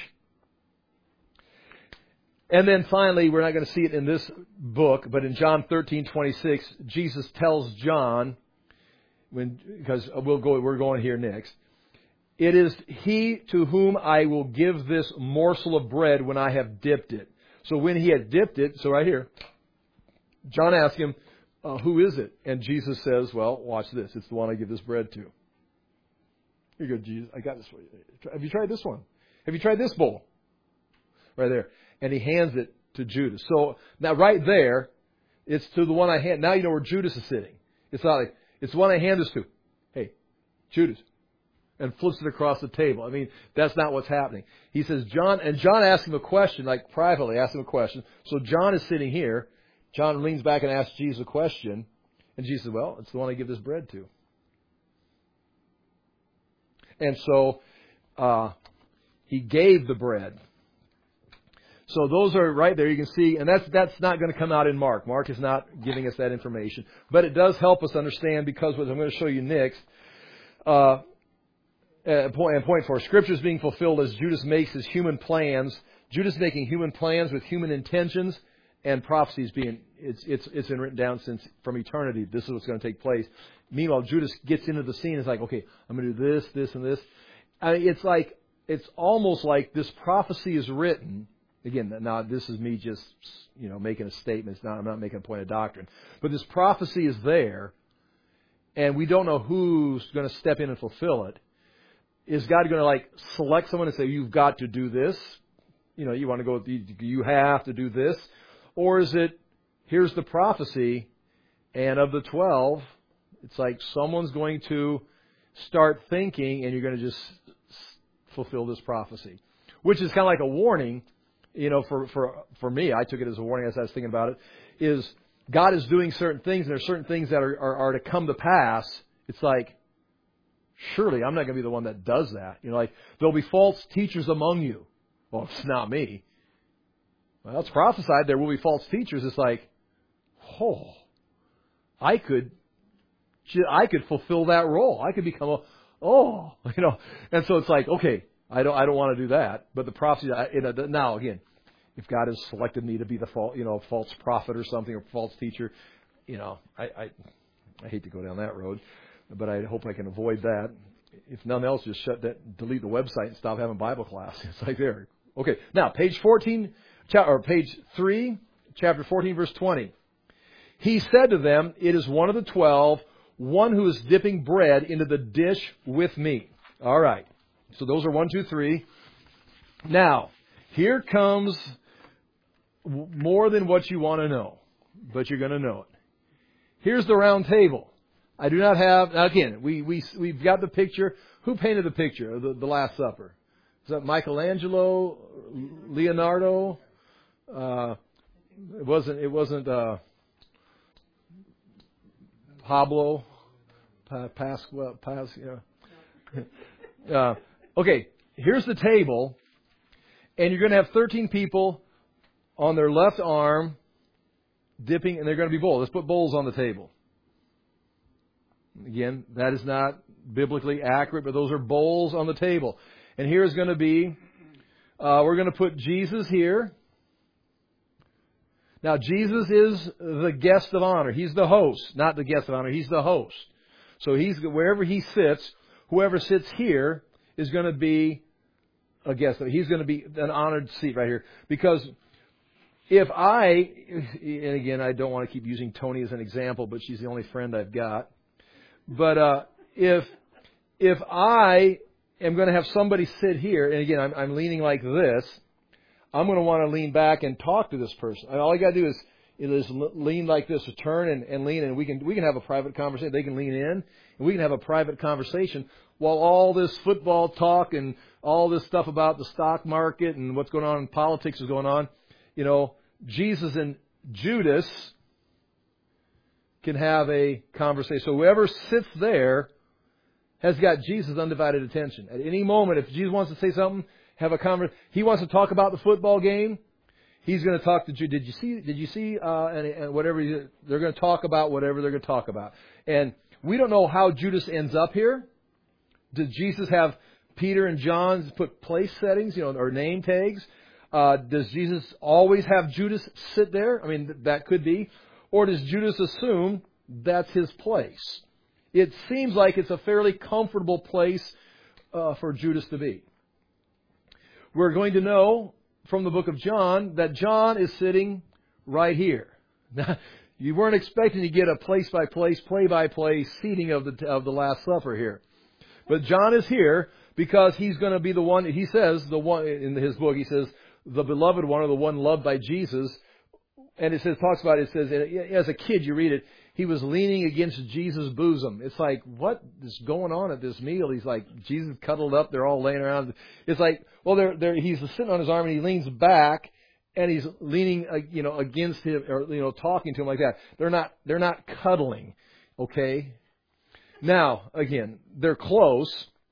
And then finally, we're not going to see it in this book, but in John 13:26, Jesus tells John, because we're going here next, it is he to whom I will give this morsel of bread when I have dipped it. So when he had dipped it, so right here, John asks him, who is it? And Jesus says, well, watch this. It's the one I give this bread to. Here you go, Jesus. I got this for you. Have you tried this one? Have you tried this bowl? Right there. And he hands it to Judas. So now right there, it's to the one I hand. Now you know where Judas is sitting. It's not like, it's the one I hand this to. Hey, Judas. And flips it across the table. I mean, that's not what's happening. He says, John asks him a question, like privately asks him a question. So John is sitting here. John leans back and asks Jesus a question. And Jesus says, well, it's the one I give this bread to. And so he gave the bread. So those are right there. You can see, and that's not going to come out in Mark. Mark is not giving us that information. But it does help us understand, because what I'm going to show you next, point 4, Scripture is being fulfilled as Judas makes his human plans. Judas making human plans with human intentions, and prophecies being, it's been written down since from eternity. This is what's going to take place. Meanwhile, Judas gets into the scene. It's like, okay, I'm going to do this, this, and this. It's almost like this prophecy is written. Again, now this is me just, making a statement. I'm not making a point of doctrine. But this prophecy is there, and we don't know who's going to step in and fulfill it. Is God going to select someone and say, you've got to do this? You want to go, you have to do this? Or is it, here's the prophecy, and of the 12, it's like someone's going to start thinking, and you're going to just fulfill this prophecy. Which is kind of like a warning. For me, I took it as a warning as I was thinking about it, is God is doing certain things, and there are certain things that are to come to pass. It's like, surely I'm not going to be the one that does that. There'll be false teachers among you. Well, it's not me. Well, it's prophesied there will be false teachers. It's like, I could fulfill that role. I could become and so it's like, okay, I don't want to do that. But the prophecy, now again, if God has selected me to be the false prophet or something, or false teacher, I hate to go down that road, but I hope I can avoid that. If nothing else, just delete the website and stop having Bible class. It's like there. Okay, now page 14, or page 3, chapter 14, verse 20. He said to them, it is one of the 12, one who is dipping bread into the dish with me. All right. So those are 1, 2, 3. Now, here comes more than what you want to know, but you're going to know it. Here's the round table. I do not have, now again, we've got the picture. Who painted the picture of the Last Supper? Is that Michelangelo, Leonardo? It wasn't Pablo, Pascual, okay, here's the table, and you're going to have 13 people on their left arm dipping, and they're going to be bowls. Let's put bowls on the table. Again, that is not biblically accurate, but those are bowls on the table. And here's going to be, we're going to put Jesus here. Now, Jesus is the guest of honor. He's the host, not the guest of honor. He's the host. So wherever he sits, whoever sits here is going to be a guest. He's going to be an honored seat right here. Because and again, I don't want to keep using Tony as an example, but she's the only friend I've got. But if I am going to have somebody sit here, and again, I'm leaning like this, I'm going to want to lean back and talk to this person. All I got to do is lean like this, to turn and lean, and we can have a private conversation. They can lean in, and we can have a private conversation while all this football talk and all this stuff about the stock market and what's going on in politics is going on. You know, Jesus and Judas can have a conversation. So whoever sits there has got Jesus' undivided attention. At any moment, if Jesus wants to say something, have a conversation. He wants to talk about the football game. He's going to talk to Judas. Did you see? And whatever they're going to talk about, whatever they're going to talk about. And we don't know how Judas ends up here. Did Jesus have Peter and John put place settings, or name tags? Does Jesus always have Judas sit there? I mean, that could be. Or does Judas assume that's his place? It seems like it's a fairly comfortable place for Judas to be. We're going to know from the book of John that John is sitting right here. Now, you weren't expecting to get a place-by-place, play-by-play seating of the Last Supper here. But John is here because he's going to be the one, he says, the one in his book, he says, the beloved one, or the one loved by Jesus. And it says, as a kid, you read it, he was leaning against Jesus' bosom. It's like, what is going on at this meal? He's like, Jesus cuddled up, they're all laying around. It's like, well, he's sitting on his arm and he leans back and he's leaning, against him, or, talking to him like that. They're not cuddling. Okay? Now, again, they're close.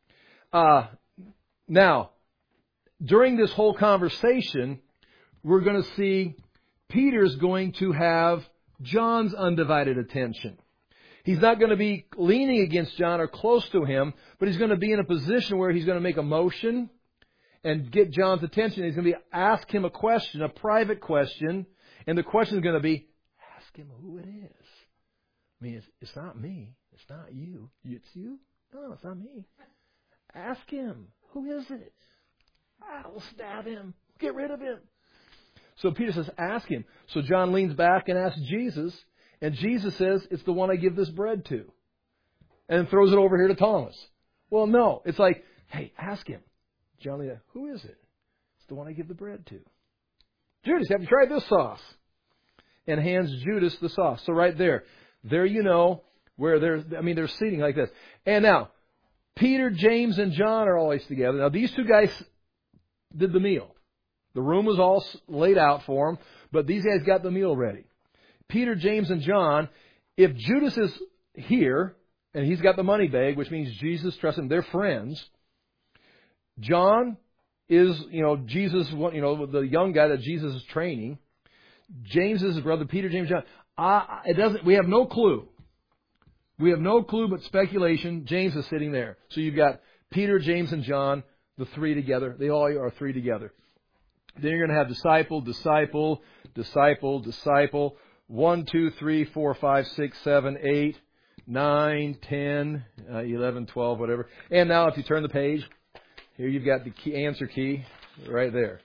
Now, during this whole conversation, we're going to see Peter's going to have John's undivided attention. He's not going to be leaning against John or close to him, but he's going to be in a position where he's going to make a motion and get John's attention. He's going to ask him a question, a private question, and the question is going to be, ask him who it is. I mean, it's not me. It's not you. It's you? No, it's not me. Ask him. Who is it? I'll stab him. Get rid of him. So Peter says, ask him. So John leans back and asks Jesus, and Jesus says, it's the one I give this bread to. And throws it over here to Thomas. Well, no. It's like, hey, ask him. John leans back, who is it? It's the one I give the bread to. Judas, have you tried this sauce? And hands Judas the sauce. So right there. There you know where they're seating like this. And now, Peter, James, and John are always together. Now, these two guys did the meal. The room was all laid out for them, but these guys got the meal ready. Peter, James, and John, if Judas is here, and he's got the money bag, which means Jesus trusts him, they're friends. John is, Jesus, the young guy that Jesus is training. James is his brother, Peter, James, John. We have no clue. We have no clue but speculation. James is sitting there. So you've got Peter, James, and John, the three together. They all are three together. Then you're going to have disciple, disciple, disciple, disciple. 1, 2, 3, 4, 5, 6, 7, 8, 9, 10, 11, 12, whatever. And now if you turn the page, here you've got the answer key right there.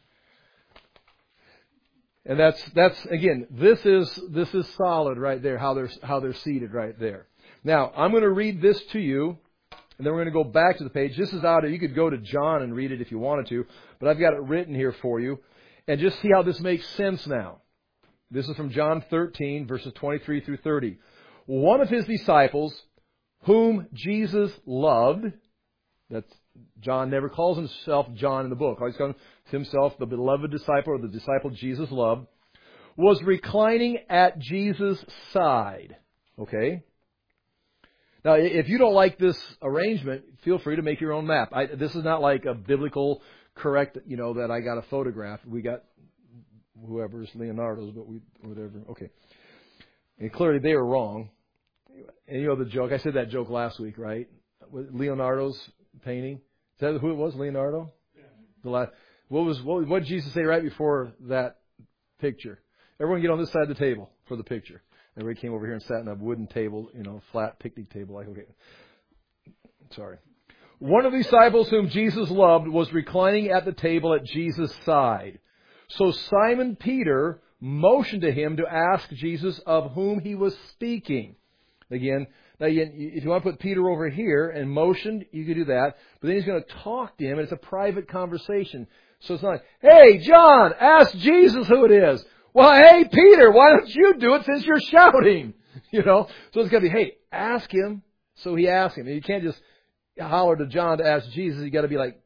And that's again, this is solid right there, how they're seated right there. Now, I'm going to read this to you. And then we're going to go back to the page. This is you could go to John and read it if you wanted to, but I've got it written here for you. And just see how this makes sense now. This is from John 13, verses 23 through 30. One of his disciples, whom Jesus loved, that's John never calls himself John in the book. He always calls himself the beloved disciple, or the disciple Jesus loved, was reclining at Jesus' side. Okay? Now, if you don't like this arrangement, feel free to make your own map. This is not like a biblical correct, that I got a photograph. We got whoever's Leonardo's, but whatever. Okay. And clearly they were wrong. And the joke, I said that joke last week, right? Leonardo's painting. Is that who it was, Leonardo? Yeah. What did Jesus say right before that picture? Everyone get on this side of the table for the picture. Everybody came over here and sat on a wooden table, flat picnic table. Okay. Sorry. One of the disciples whom Jesus loved was reclining at the table at Jesus' side. So Simon Peter motioned to him to ask Jesus of whom he was speaking. Again, if you want to put Peter over here and motioned, you could do that. But then he's going to talk to him, and it's a private conversation. So it's not like, hey, John, ask Jesus who it is. Well, hey, Peter, why don't you do it since you're shouting? So it's got to be, hey, ask him. So he asked him. And you can't just holler to John to ask Jesus. You got to be like,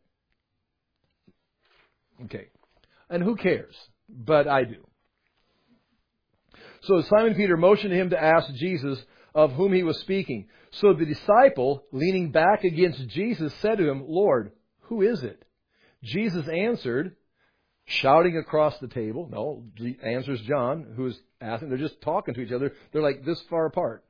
okay. And who cares? But I do. So Simon Peter motioned to him to ask Jesus of whom he was speaking. So the disciple, leaning back against Jesus, said to him, Lord, who is it? Jesus answered, shouting across the table. No, answers John, who is asking. They're just talking to each other. They're like this far apart.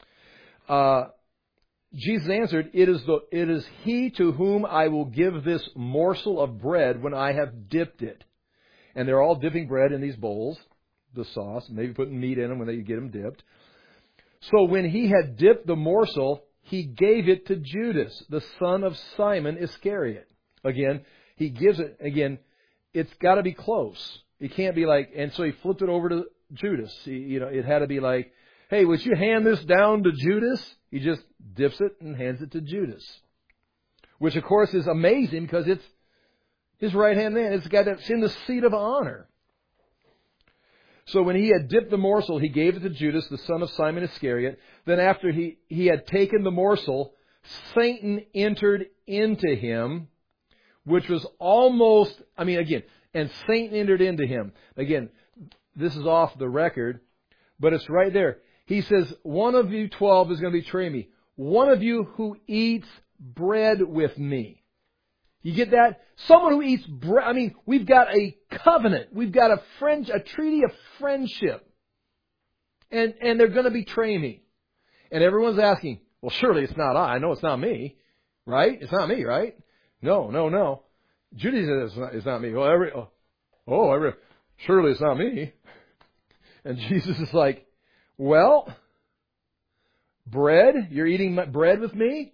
Jesus answered, it is he to whom I will give this morsel of bread when I have dipped it. And they're all dipping bread in these bowls, the sauce, maybe putting meat in them when they get them dipped. So when he had dipped the morsel, he gave it to Judas, the son of Simon Iscariot. Again, he gives it, it's got to be close. It can't be like, and so he flipped it over to Judas. It had to be like, hey, would you hand this down to Judas? He just dips it and hands it to Judas. Which, of course, is amazing because it's his right-hand man. It's the guy that's in the seat of honor. So when he had dipped the morsel, he gave it to Judas, the son of Simon Iscariot. Then after he had taken the morsel, Satan entered into him, which was almost, and Satan entered into him. Again, this is off the record, but it's right there. He says, one of you 12 is going to betray me. One of you who eats bread with me. You get that? Someone who eats bread. We've got a covenant. We've got a treaty of friendship. And they're going to betray me. And everyone's asking, well, surely it's not I. I know it's not me. Right? It's not me, right? No. Judas says it's not me. Surely it's not me. And Jesus is like, well, bread? You're eating bread with me?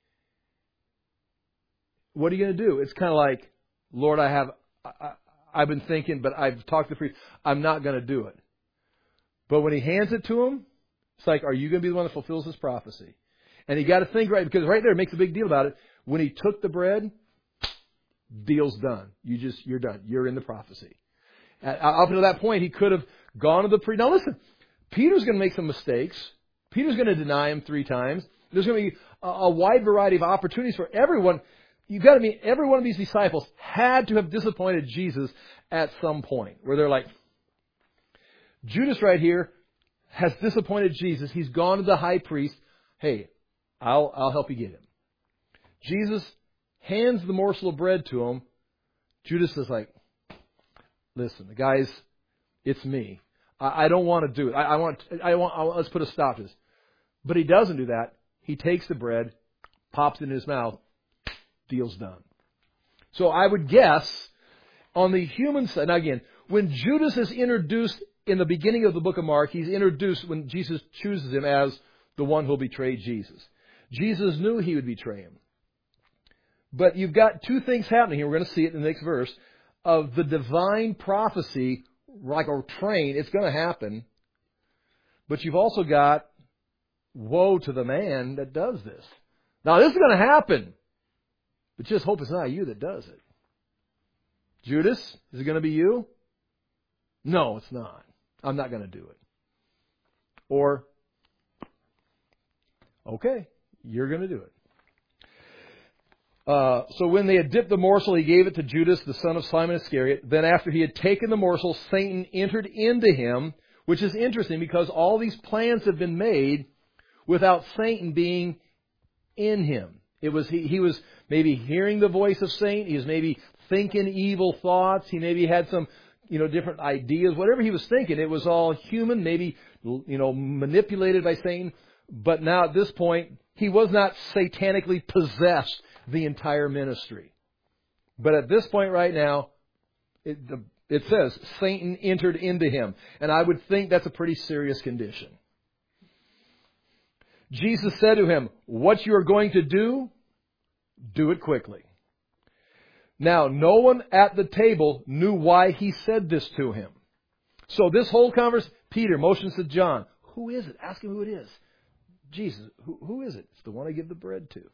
What are you going to do? It's kind of like, Lord, I've been thinking, but I've talked to the priest. I'm not going to do it. But when he hands it to him, it's like, are you going to be the one that fulfills this prophecy? And you got to think right, because right there it makes a big deal about it. When he took the bread, deal's done. You're done. You're in the prophecy. Up until that point, he could have gone to the priest. Now listen, Peter's going to make some mistakes. Peter's going to deny him 3 times. There's going to be a wide variety of opportunities for everyone. You've got to mean every one of these disciples had to have disappointed Jesus at some point, where they're like, Judas right here has disappointed Jesus. He's gone to the high priest. Hey, I'll help you get him. Jesus hands the morsel of bread to him. Judas is like, listen, guys, it's me. I don't want to do it. Let's put a stop to this. But he doesn't do that. He takes the bread, pops it in his mouth. Deal's done. So I would guess on the human side, now again, when Judas is introduced in the beginning of the book of Mark, he's introduced when Jesus chooses him as the one who'll betray Jesus. Jesus knew he would betray him. But you've got 2 things happening here. We're going to see it in the next verse of the divine prophecy, like a train. It's going to happen. But you've also got woe to the man that does this. Now this is going to happen. But just hope it's not you that does it. Judas, is it going to be you? No, it's not. I'm not going to do it. Or, okay, you're going to do it. So when they had dipped the morsel, he gave it to Judas, the son of Simon Iscariot. Then after he had taken the morsel, Satan entered into him, which is interesting because all these plans have been made without Satan being in him. He was maybe hearing the voice of Satan. He was maybe thinking evil thoughts. He maybe had some, different ideas. Whatever he was thinking, it was all human, maybe, manipulated by Satan. But now at this point, he was not satanically possessed the entire ministry. But at this point right now, it says Satan entered into him. And I would think that's a pretty serious condition. Jesus said to him, "What you are going to do, do it quickly." Now, no one at the table knew why he said this to him. So this whole conversation, Peter motions to John, "Who is it?" Ask him who it is. Jesus, who is it? It's the one I give the bread to.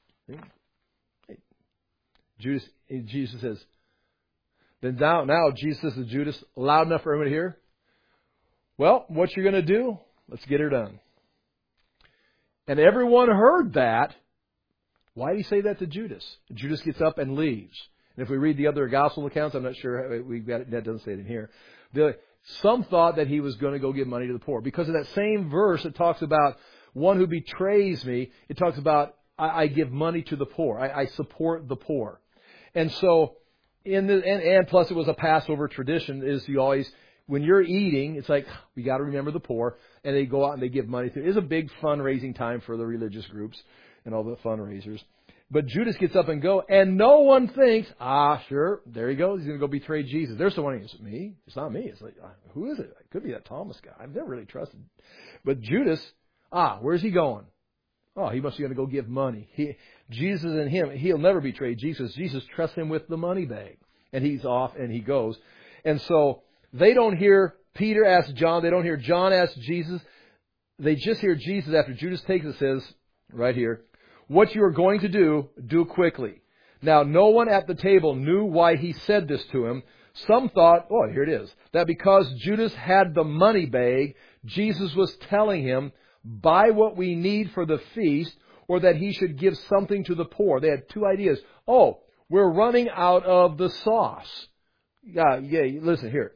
Jesus says, then now Jesus says to Judas, loud enough for everyone to hear, "Well, what you're going to do, let's get her done." And everyone heard that. Why did he say that to Judas? Judas gets up and leaves. And if we read the other gospel accounts, I'm not sure, that doesn't say it in here. Some thought that he was going to go give money to the poor. Because of that same verse, it talks about one who betrays me. It talks about I give money to the poor. I support the poor. And so, and plus it was a Passover tradition, is you always, when you're eating, it's like, we got to remember the poor. And they go out and they give money to it. It's a big fundraising time for the religious groups and all the fundraisers. But Judas gets up and go, and no one thinks, sure, there he goes. He's going to go betray Jesus. There's someone who says, "Me? It's not me." It's like, who is it? It could be that Thomas guy. I've never really trusted. But Judas, where's he going? He must be going to go give money. Jesus and him, he'll never betray Jesus. Jesus trusts him with the money bag. And he's off and he goes. And so they don't hear Peter ask John. They don't hear John ask Jesus. They just hear Jesus after Judas takes it, says, right here, "What you are going to do, do quickly." Now, no one at the table knew why he said this to him. Some thought, here it is, that because Judas had the money bag, Jesus was telling him, buy what we need for the feast, or that he should give something to the poor. They had two ideas. We're running out of the sauce. Listen here.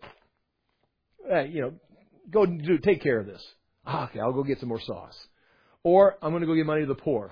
Go take care of this. Okay, I'll go get some more sauce. Or I'm going to go give money to the poor.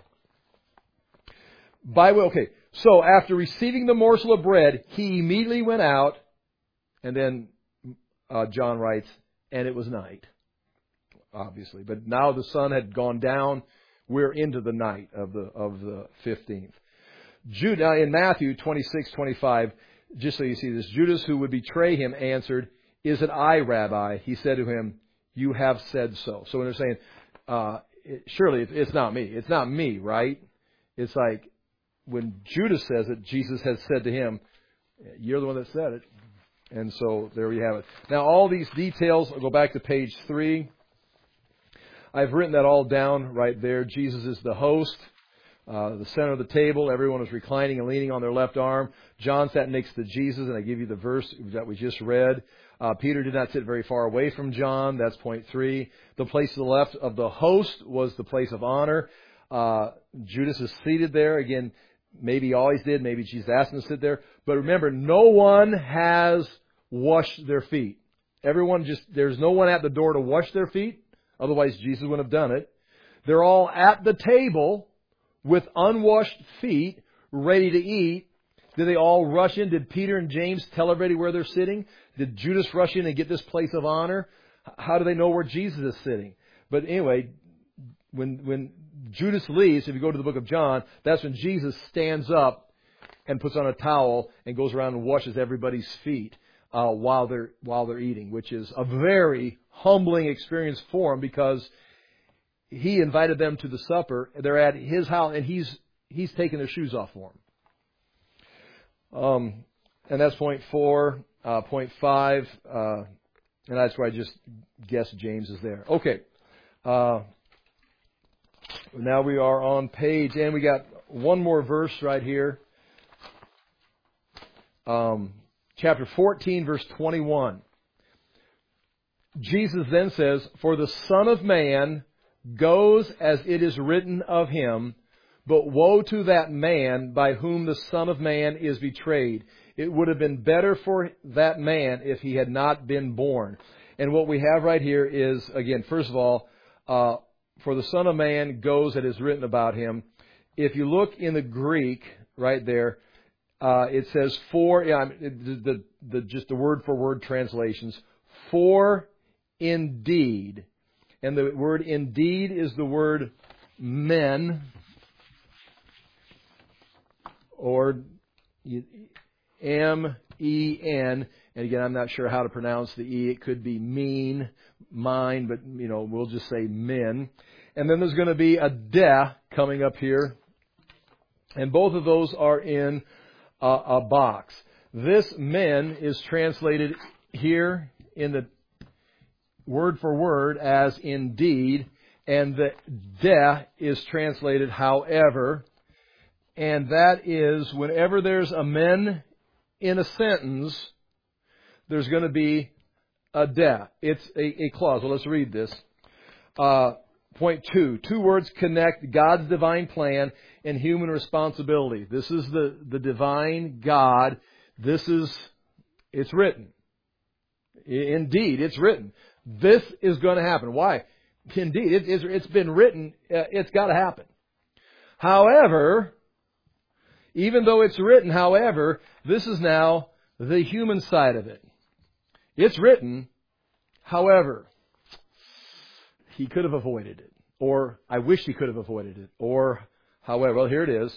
So after receiving the morsel of bread, he immediately went out, and then John writes, and it was night, obviously. But now the sun had gone down. We're into the night of the 15th. Judah, in Matthew 26:25, just so you see this, Judas, who would betray him, answered, "Is it I, Rabbi?" He said to him, "You have said so." So when they're saying, surely it's not me. It's not me, right? It's like when Judas says it, Jesus has said to him, "You're the one that said it." And so there we have it. Now all these details, I'll go back to page 3. I've written that all down right there. Jesus is the host. The center of the table, everyone was reclining and leaning on their left arm. John sat next to Jesus, and I give you the verse that we just read. Peter did not sit very far away from John. That's point 3. The place to the left of the host was the place of honor. Judas is seated there. Again, maybe he always did. Maybe Jesus asked him to sit there. But remember, no one has washed their feet. There's no one at the door to wash their feet. Otherwise, Jesus wouldn't have done it. They're all at the table with unwashed feet, ready to eat. Did they all rush in? Did Peter and James tell everybody where they're sitting? Did Judas rush in and get this place of honor? How do they know where Jesus is sitting? But anyway, when Judas leaves, if you go to the book of John, that's when Jesus stands up and puts on a towel and goes around and washes everybody's feet while they're eating, which is a very humbling experience for him because he invited them to the supper. They're at his house, and he's taking their shoes off for them. And that's point 4. Point 5, and that's where I just guessed James is there. Okay. Now we are on page, and we got one more verse right here. Chapter 14, verse 21. Jesus then says, "For the Son of Man goes as it is written of him, But woe to that man by whom the Son of Man is betrayed. It would have been better for that man if he had not been born. And what we have right here is, again, first of all, for the Son of Man goes that is written about him. If you look in the Greek, right there, it says for, just the word for word translations, for indeed. And the word indeed is the word men, or M-E-N. And again, I'm not sure how to pronounce the E. It could be mean, mine, but, we'll just say men. And then there's going to be a de coming up here. And both of those are in a box. This men is translated here in the word for word as indeed. And the de is translated however. And that is whenever there's a men in a sentence, there's going to be a de. It's a clause. Well, let's read this. Point 2. Two words connect God's divine plan and human responsibility. This is the divine God. It's written. Indeed, it's written. This is going to happen. Why? Indeed, it's been written. It's got to happen. However, even though it's written, however, this is now the human side of it. It's written, however, he could have avoided it. Or, I wish he could have avoided it. Or, however, well, here it is.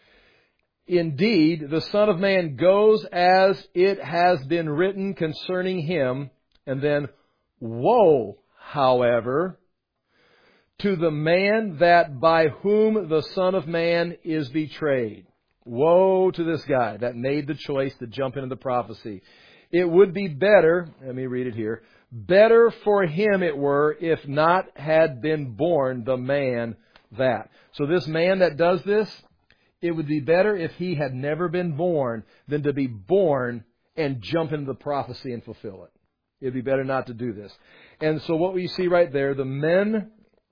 Indeed, the Son of Man goes as it has been written concerning him. And then, woe, however, to the man that by whom the Son of Man is betrayed. Woe to this guy that made the choice to jump into the prophecy. It would be better, let me read it here, better for him it were if not had been born the man that. So this man that does this, it would be better if he had never been born than to be born and jump into the prophecy and fulfill it. It'd be better not to do this. And so what we see right there, the men,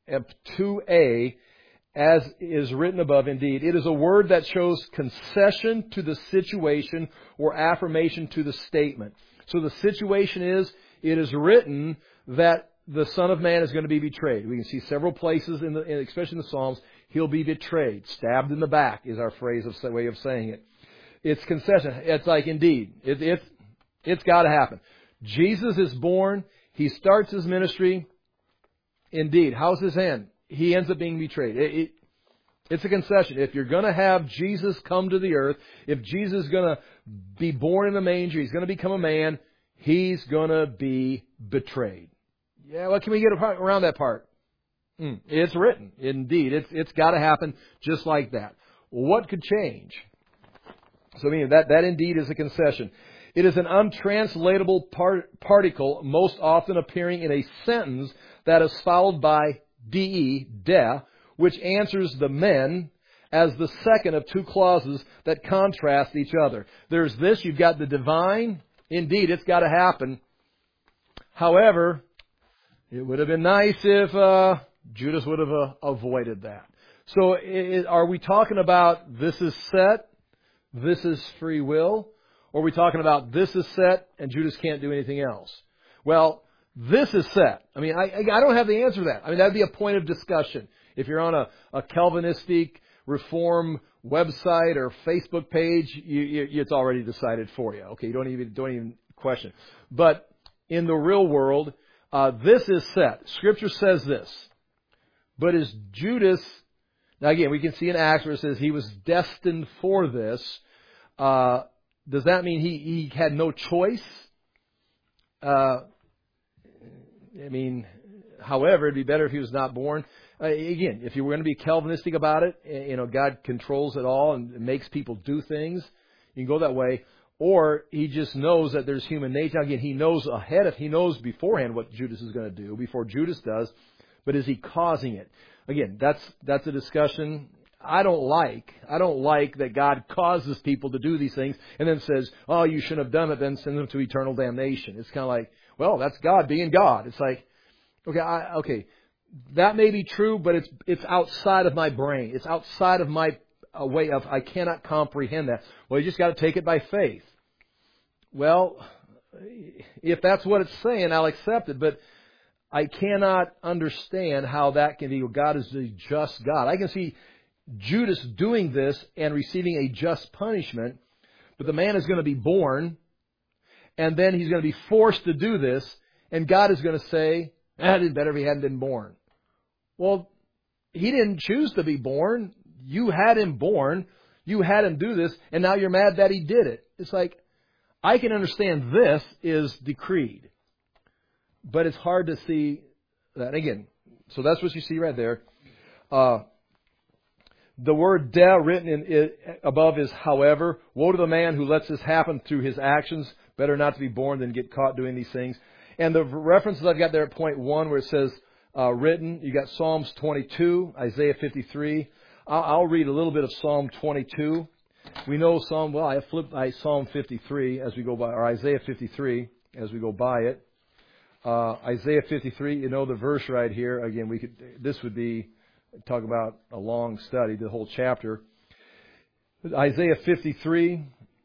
2a, as is written above, indeed, it is a word that shows concession to the situation or affirmation to the statement. So the situation is, it is written that the Son of Man is going to be betrayed. We can see several places, especially in the Psalms, he'll be betrayed. Stabbed in the back is our way of saying it. It's concession. It's like, indeed, it's got to happen. Jesus is born. He starts his ministry. Indeed, how's his end? He ends up being betrayed. It's a concession. If you're going to have Jesus come to the earth, if Jesus is going to be born in a manger, he's going to become a man, he's going to be betrayed. Yeah, what can we get around that part? It's written. Indeed, it's got to happen just like that. What could change? So, that indeed is a concession. It is an untranslatable particle, most often appearing in a sentence that is followed by de, which answers the men as the second of two clauses that contrast each other. There's this, you've got the divine. Indeed, it's got to happen. However, it would have been nice if Judas would have avoided that. So are we talking about this is set, this is free will? Or are we talking about this is set and Judas can't do anything else? Well, this is set. I don't have the answer to that. That'd be a point of discussion. If you're on a Calvinistic Reform website or Facebook page, it's already decided for you. Okay, you don't even question. But in the real world, this is set. Scripture says this. But is Judas, now again, we can see in Acts where it says he was destined for this. Does that mean he had no choice? However, it'd be better if he was not born. Again, if you were going to be Calvinistic about it, God controls it all and makes people do things. You can go that way. Or he just knows that there's human nature. Again, he knows he knows beforehand what Judas is going to do before Judas does. But is he causing it? Again, that's a discussion I don't like that God causes people to do these things and then says, oh, you shouldn't have done it, then send them to eternal damnation. It's kind of like, well, that's God being God. It's like, okay, That may be true, but it's outside of my brain. It's outside of my way of, I cannot comprehend that. Well, you just got to take it by faith. Well, if that's what it's saying, I'll accept it, but I cannot understand how that can be. God is a just God. I can see Judas doing this and receiving a just punishment, but the man is going to be born, and then he's going to be forced to do this, and God is going to say, it'd been better if he hadn't been born. Well, he didn't choose to be born. You had him born. You had him do this, and now you're mad that he did it. It's like, I can understand this is decreed, but it's hard to see that. Again, so that's what you see right there. The word "de" written above is "however." Woe to the man who lets this happen through his actions. Better not to be born than get caught doing these things. And the references I've got there at point 1 where it says written, you got Psalms 22, Isaiah 53. I'll read a little bit of Psalm 22. We know Psalm 53 as we go by, or Isaiah 53 as we go by it. Isaiah 53, you know the verse right here. Again, this would be, talk about a long study, the whole chapter. Isaiah 53,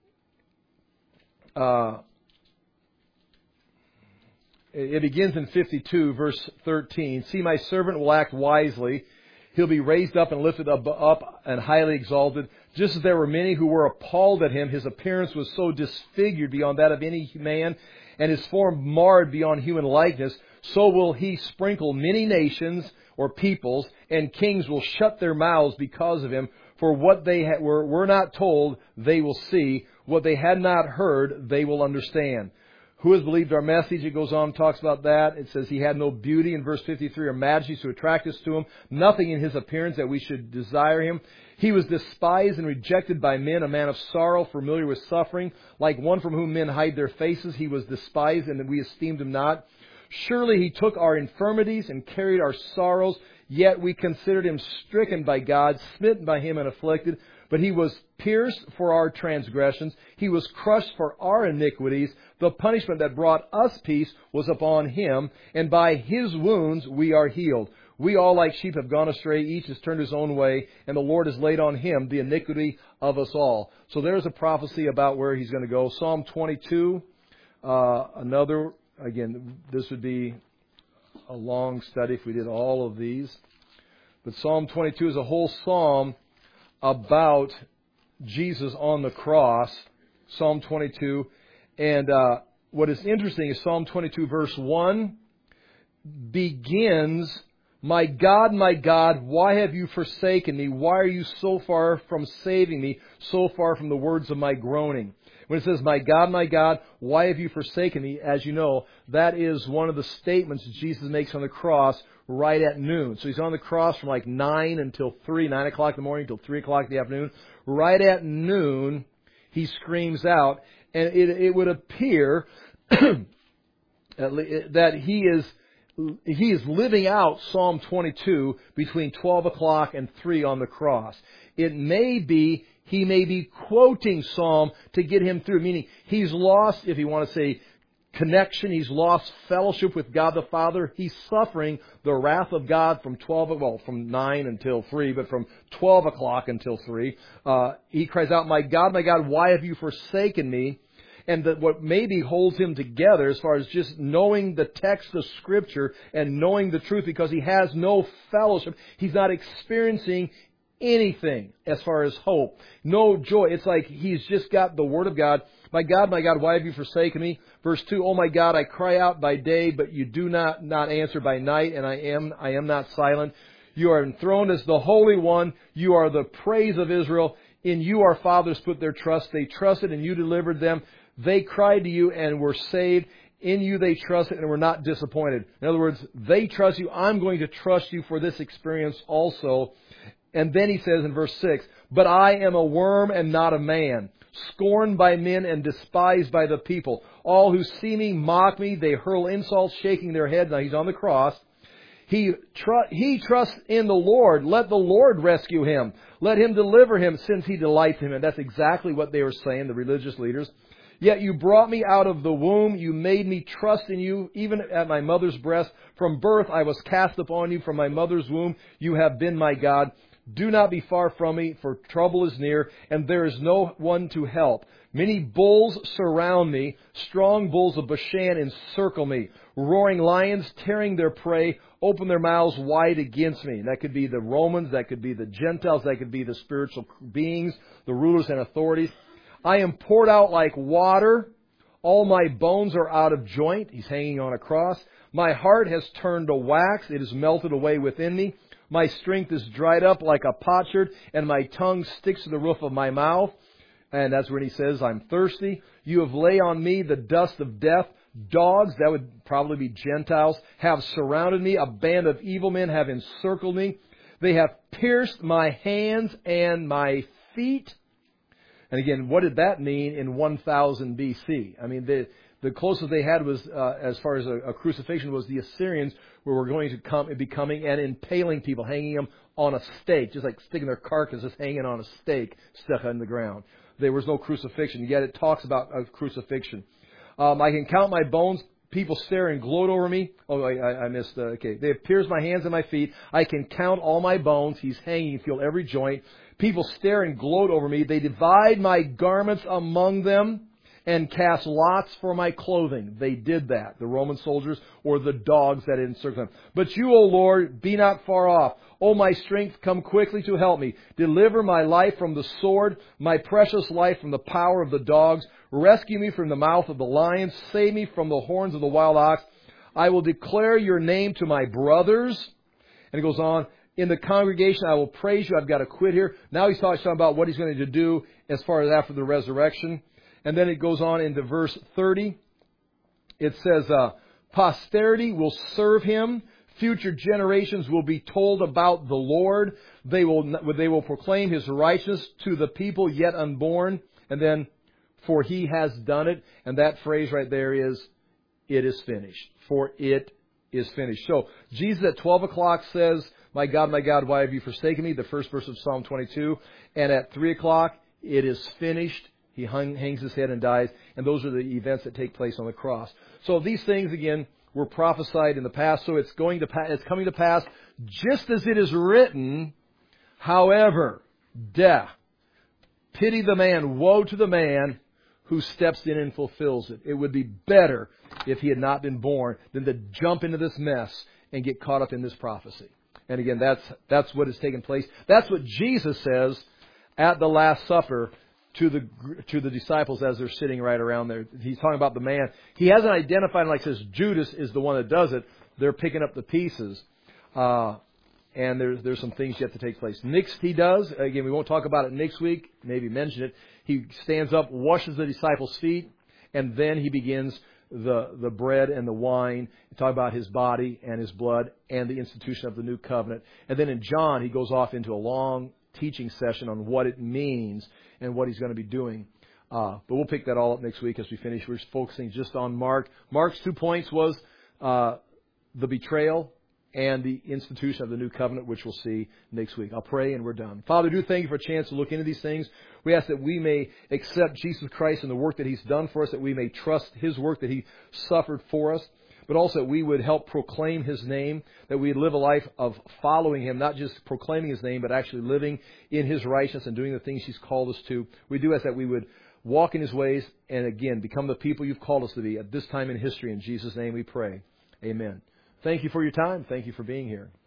it begins in 52, verse 13. See, my servant will act wisely. He'll be raised up and lifted up and highly exalted. Just as there were many who were appalled at him, his appearance was so disfigured beyond that of any man, and his form marred beyond human likeness. So will he sprinkle many nations or peoples, and kings will shut their mouths because of him. For what they were not told, they will see. What they had not heard, they will understand. Who has believed our message? It goes on and talks about that. It says he had no beauty in verse 53 or majesty to attract us to him. Nothing in his appearance that we should desire him. He was despised and rejected by men, a man of sorrow, familiar with suffering. Like one from whom men hide their faces, he was despised and we esteemed him not. Surely he took our infirmities and carried our sorrows. Yet we considered him stricken by God, smitten by him and afflicted. But he was pierced for our transgressions. He was crushed for our iniquities. The punishment that brought us peace was upon him. And by his wounds we are healed. We all like sheep have gone astray. Each has turned his own way. And the Lord has laid on him the iniquity of us all. So there's a prophecy about where he's going to go. Psalm 22. Again, this would be a long study if we did all of these. But Psalm 22 is a whole psalm about Jesus on the cross. Psalm 22. And what is interesting is Psalm 22 verse 1 begins, my God, why have you forsaken me? Why are you so far from saving me, so far from the words of my groaning? When it says, my God, why have you forsaken me? As you know, that is one of the statements that Jesus makes on the cross right at noon. So he's on the cross from like 9 o'clock in the morning until 3 o'clock in the afternoon. Right at noon, he screams out, and it would appear that he is living out Psalm 22 between 12 o'clock and 3 on the cross. It may be he may be quoting Psalm to get him through, meaning he's lost, if you want to say, connection. He's lost fellowship with God the Father. He's suffering the wrath of God from from 9 until 3, but from 12 o'clock until 3. He cries out, my God, why have you forsaken me? And what maybe holds him together as far as just knowing the text of Scripture and knowing the truth, because he has no fellowship. He's not experiencing anything as far as hope. No joy. It's like he's just got the Word of God. My God, why have you forsaken me? Verse 2, oh my God, I cry out by day, but you do not answer by night, and I am not silent. You are enthroned as the Holy One. You are the praise of Israel. In you our fathers put their trust. They trusted and you delivered them. They cried to you and were saved. In you they trusted and were not disappointed. In other words, they trust you. I'm going to trust you for this experience also. And then he says in verse 6, but I am a worm and not a man, scorned by men and despised by the people. All who see me mock me. They hurl insults, shaking their heads. Now he's on the cross. He trusts in the Lord. Let the Lord rescue him. Let him deliver him since he delights in him. And that's exactly what they were saying, the religious leaders. Yet you brought me out of the womb. You made me trust in you, even at my mother's breast. From birth I was cast upon you. From my mother's womb you have been my God. Do not be far from me, for trouble is near, and there is no one to help. Many bulls surround me. Strong bulls of Bashan encircle me. Roaring lions, tearing their prey, open their mouths wide against me. And that could be the Romans, that could be the Gentiles, that could be the spiritual beings, the rulers and authorities. I am poured out like water. All my bones are out of joint. He's hanging on a cross. My heart has turned to wax. It is melted away within me. My strength is dried up like a potsherd, and my tongue sticks to the roof of my mouth. And that's when he says, I'm thirsty. You have laid on me the dust of death. Dogs, that would probably be Gentiles, have surrounded me. A band of evil men have encircled me. They have pierced my hands and my feet. And again, what did that mean in 1000 BC? I mean, the closest they had was, as far as a crucifixion, was the Assyrians, who were going to be coming and impaling people, hanging them on a stake, just like sticking their carcasses hanging on a stake stuck in the ground. There was no crucifixion, yet it talks about a crucifixion. I can count my bones. People stare and gloat over me. Oh, I missed. Okay. They have pierced my hands and my feet. I can count all my bones. He's hanging. You feel every joint. People stare and gloat over me. They divide my garments among them and cast lots for my clothing. They did that, the Roman soldiers or the dogs that encircled them. But you, O Lord, be not far off. O my strength, come quickly to help me. Deliver my life from the sword, my precious life from the power of the dogs. Rescue me from the mouth of the lions. Save me from the horns of the wild ox. I will declare your name to my brothers. And it goes on. In the congregation, I will praise you. I've got to quit here. Now he's talking about what he's going to do as far as after the resurrection. And then it goes on into verse 30. It says, posterity will serve him. Future generations will be told about the Lord. They will proclaim his righteousness to the people yet unborn. And then, for he has done it. And that phrase right there is, it is finished. For it is finished. So, Jesus at 12 o'clock says, my God, why have you forsaken me? The first verse of Psalm 22. And at 3 o'clock, it is finished. He hangs his head and dies. And those are the events that take place on the cross. So these things, again, were prophesied in the past. So it's coming to pass just as it is written. However, death, pity the man, woe to the man who steps in and fulfills it. It would be better if he had not been born than to jump into this mess and get caught up in this prophecy. And again, that's what has taken place. That's what Jesus says at the Last Supper to the disciples as they're sitting right around there. He's talking about the man. He hasn't identified, like says Judas is the one that does it. They're picking up the pieces. And there's some things yet to take place. Next he does, again, we won't talk about it next week, maybe mention it. He stands up, washes the disciples' feet, and then he begins the bread and the wine, talk about his body and his blood and the institution of the new covenant. And then in John, he goes off into a long teaching session on what it means and what he's going to be doing. But we'll pick that all up next week as we finish. We're focusing just on Mark. Mark's 2 points was the betrayal and the institution of the new covenant, which we'll see next week. I'll pray and we're done. Father, do thank you for a chance to look into these things. We ask that we may accept Jesus Christ and the work that he's done for us, that we may trust his work that he suffered for us, but also that we would help proclaim his name, that we live a life of following him, not just proclaiming his name, but actually living in his righteousness and doing the things he's called us to. We do ask that we would walk in his ways and, again, become the people you've called us to be at this time in history. In Jesus' name we pray. Amen. Thank you for your time. Thank you for being here.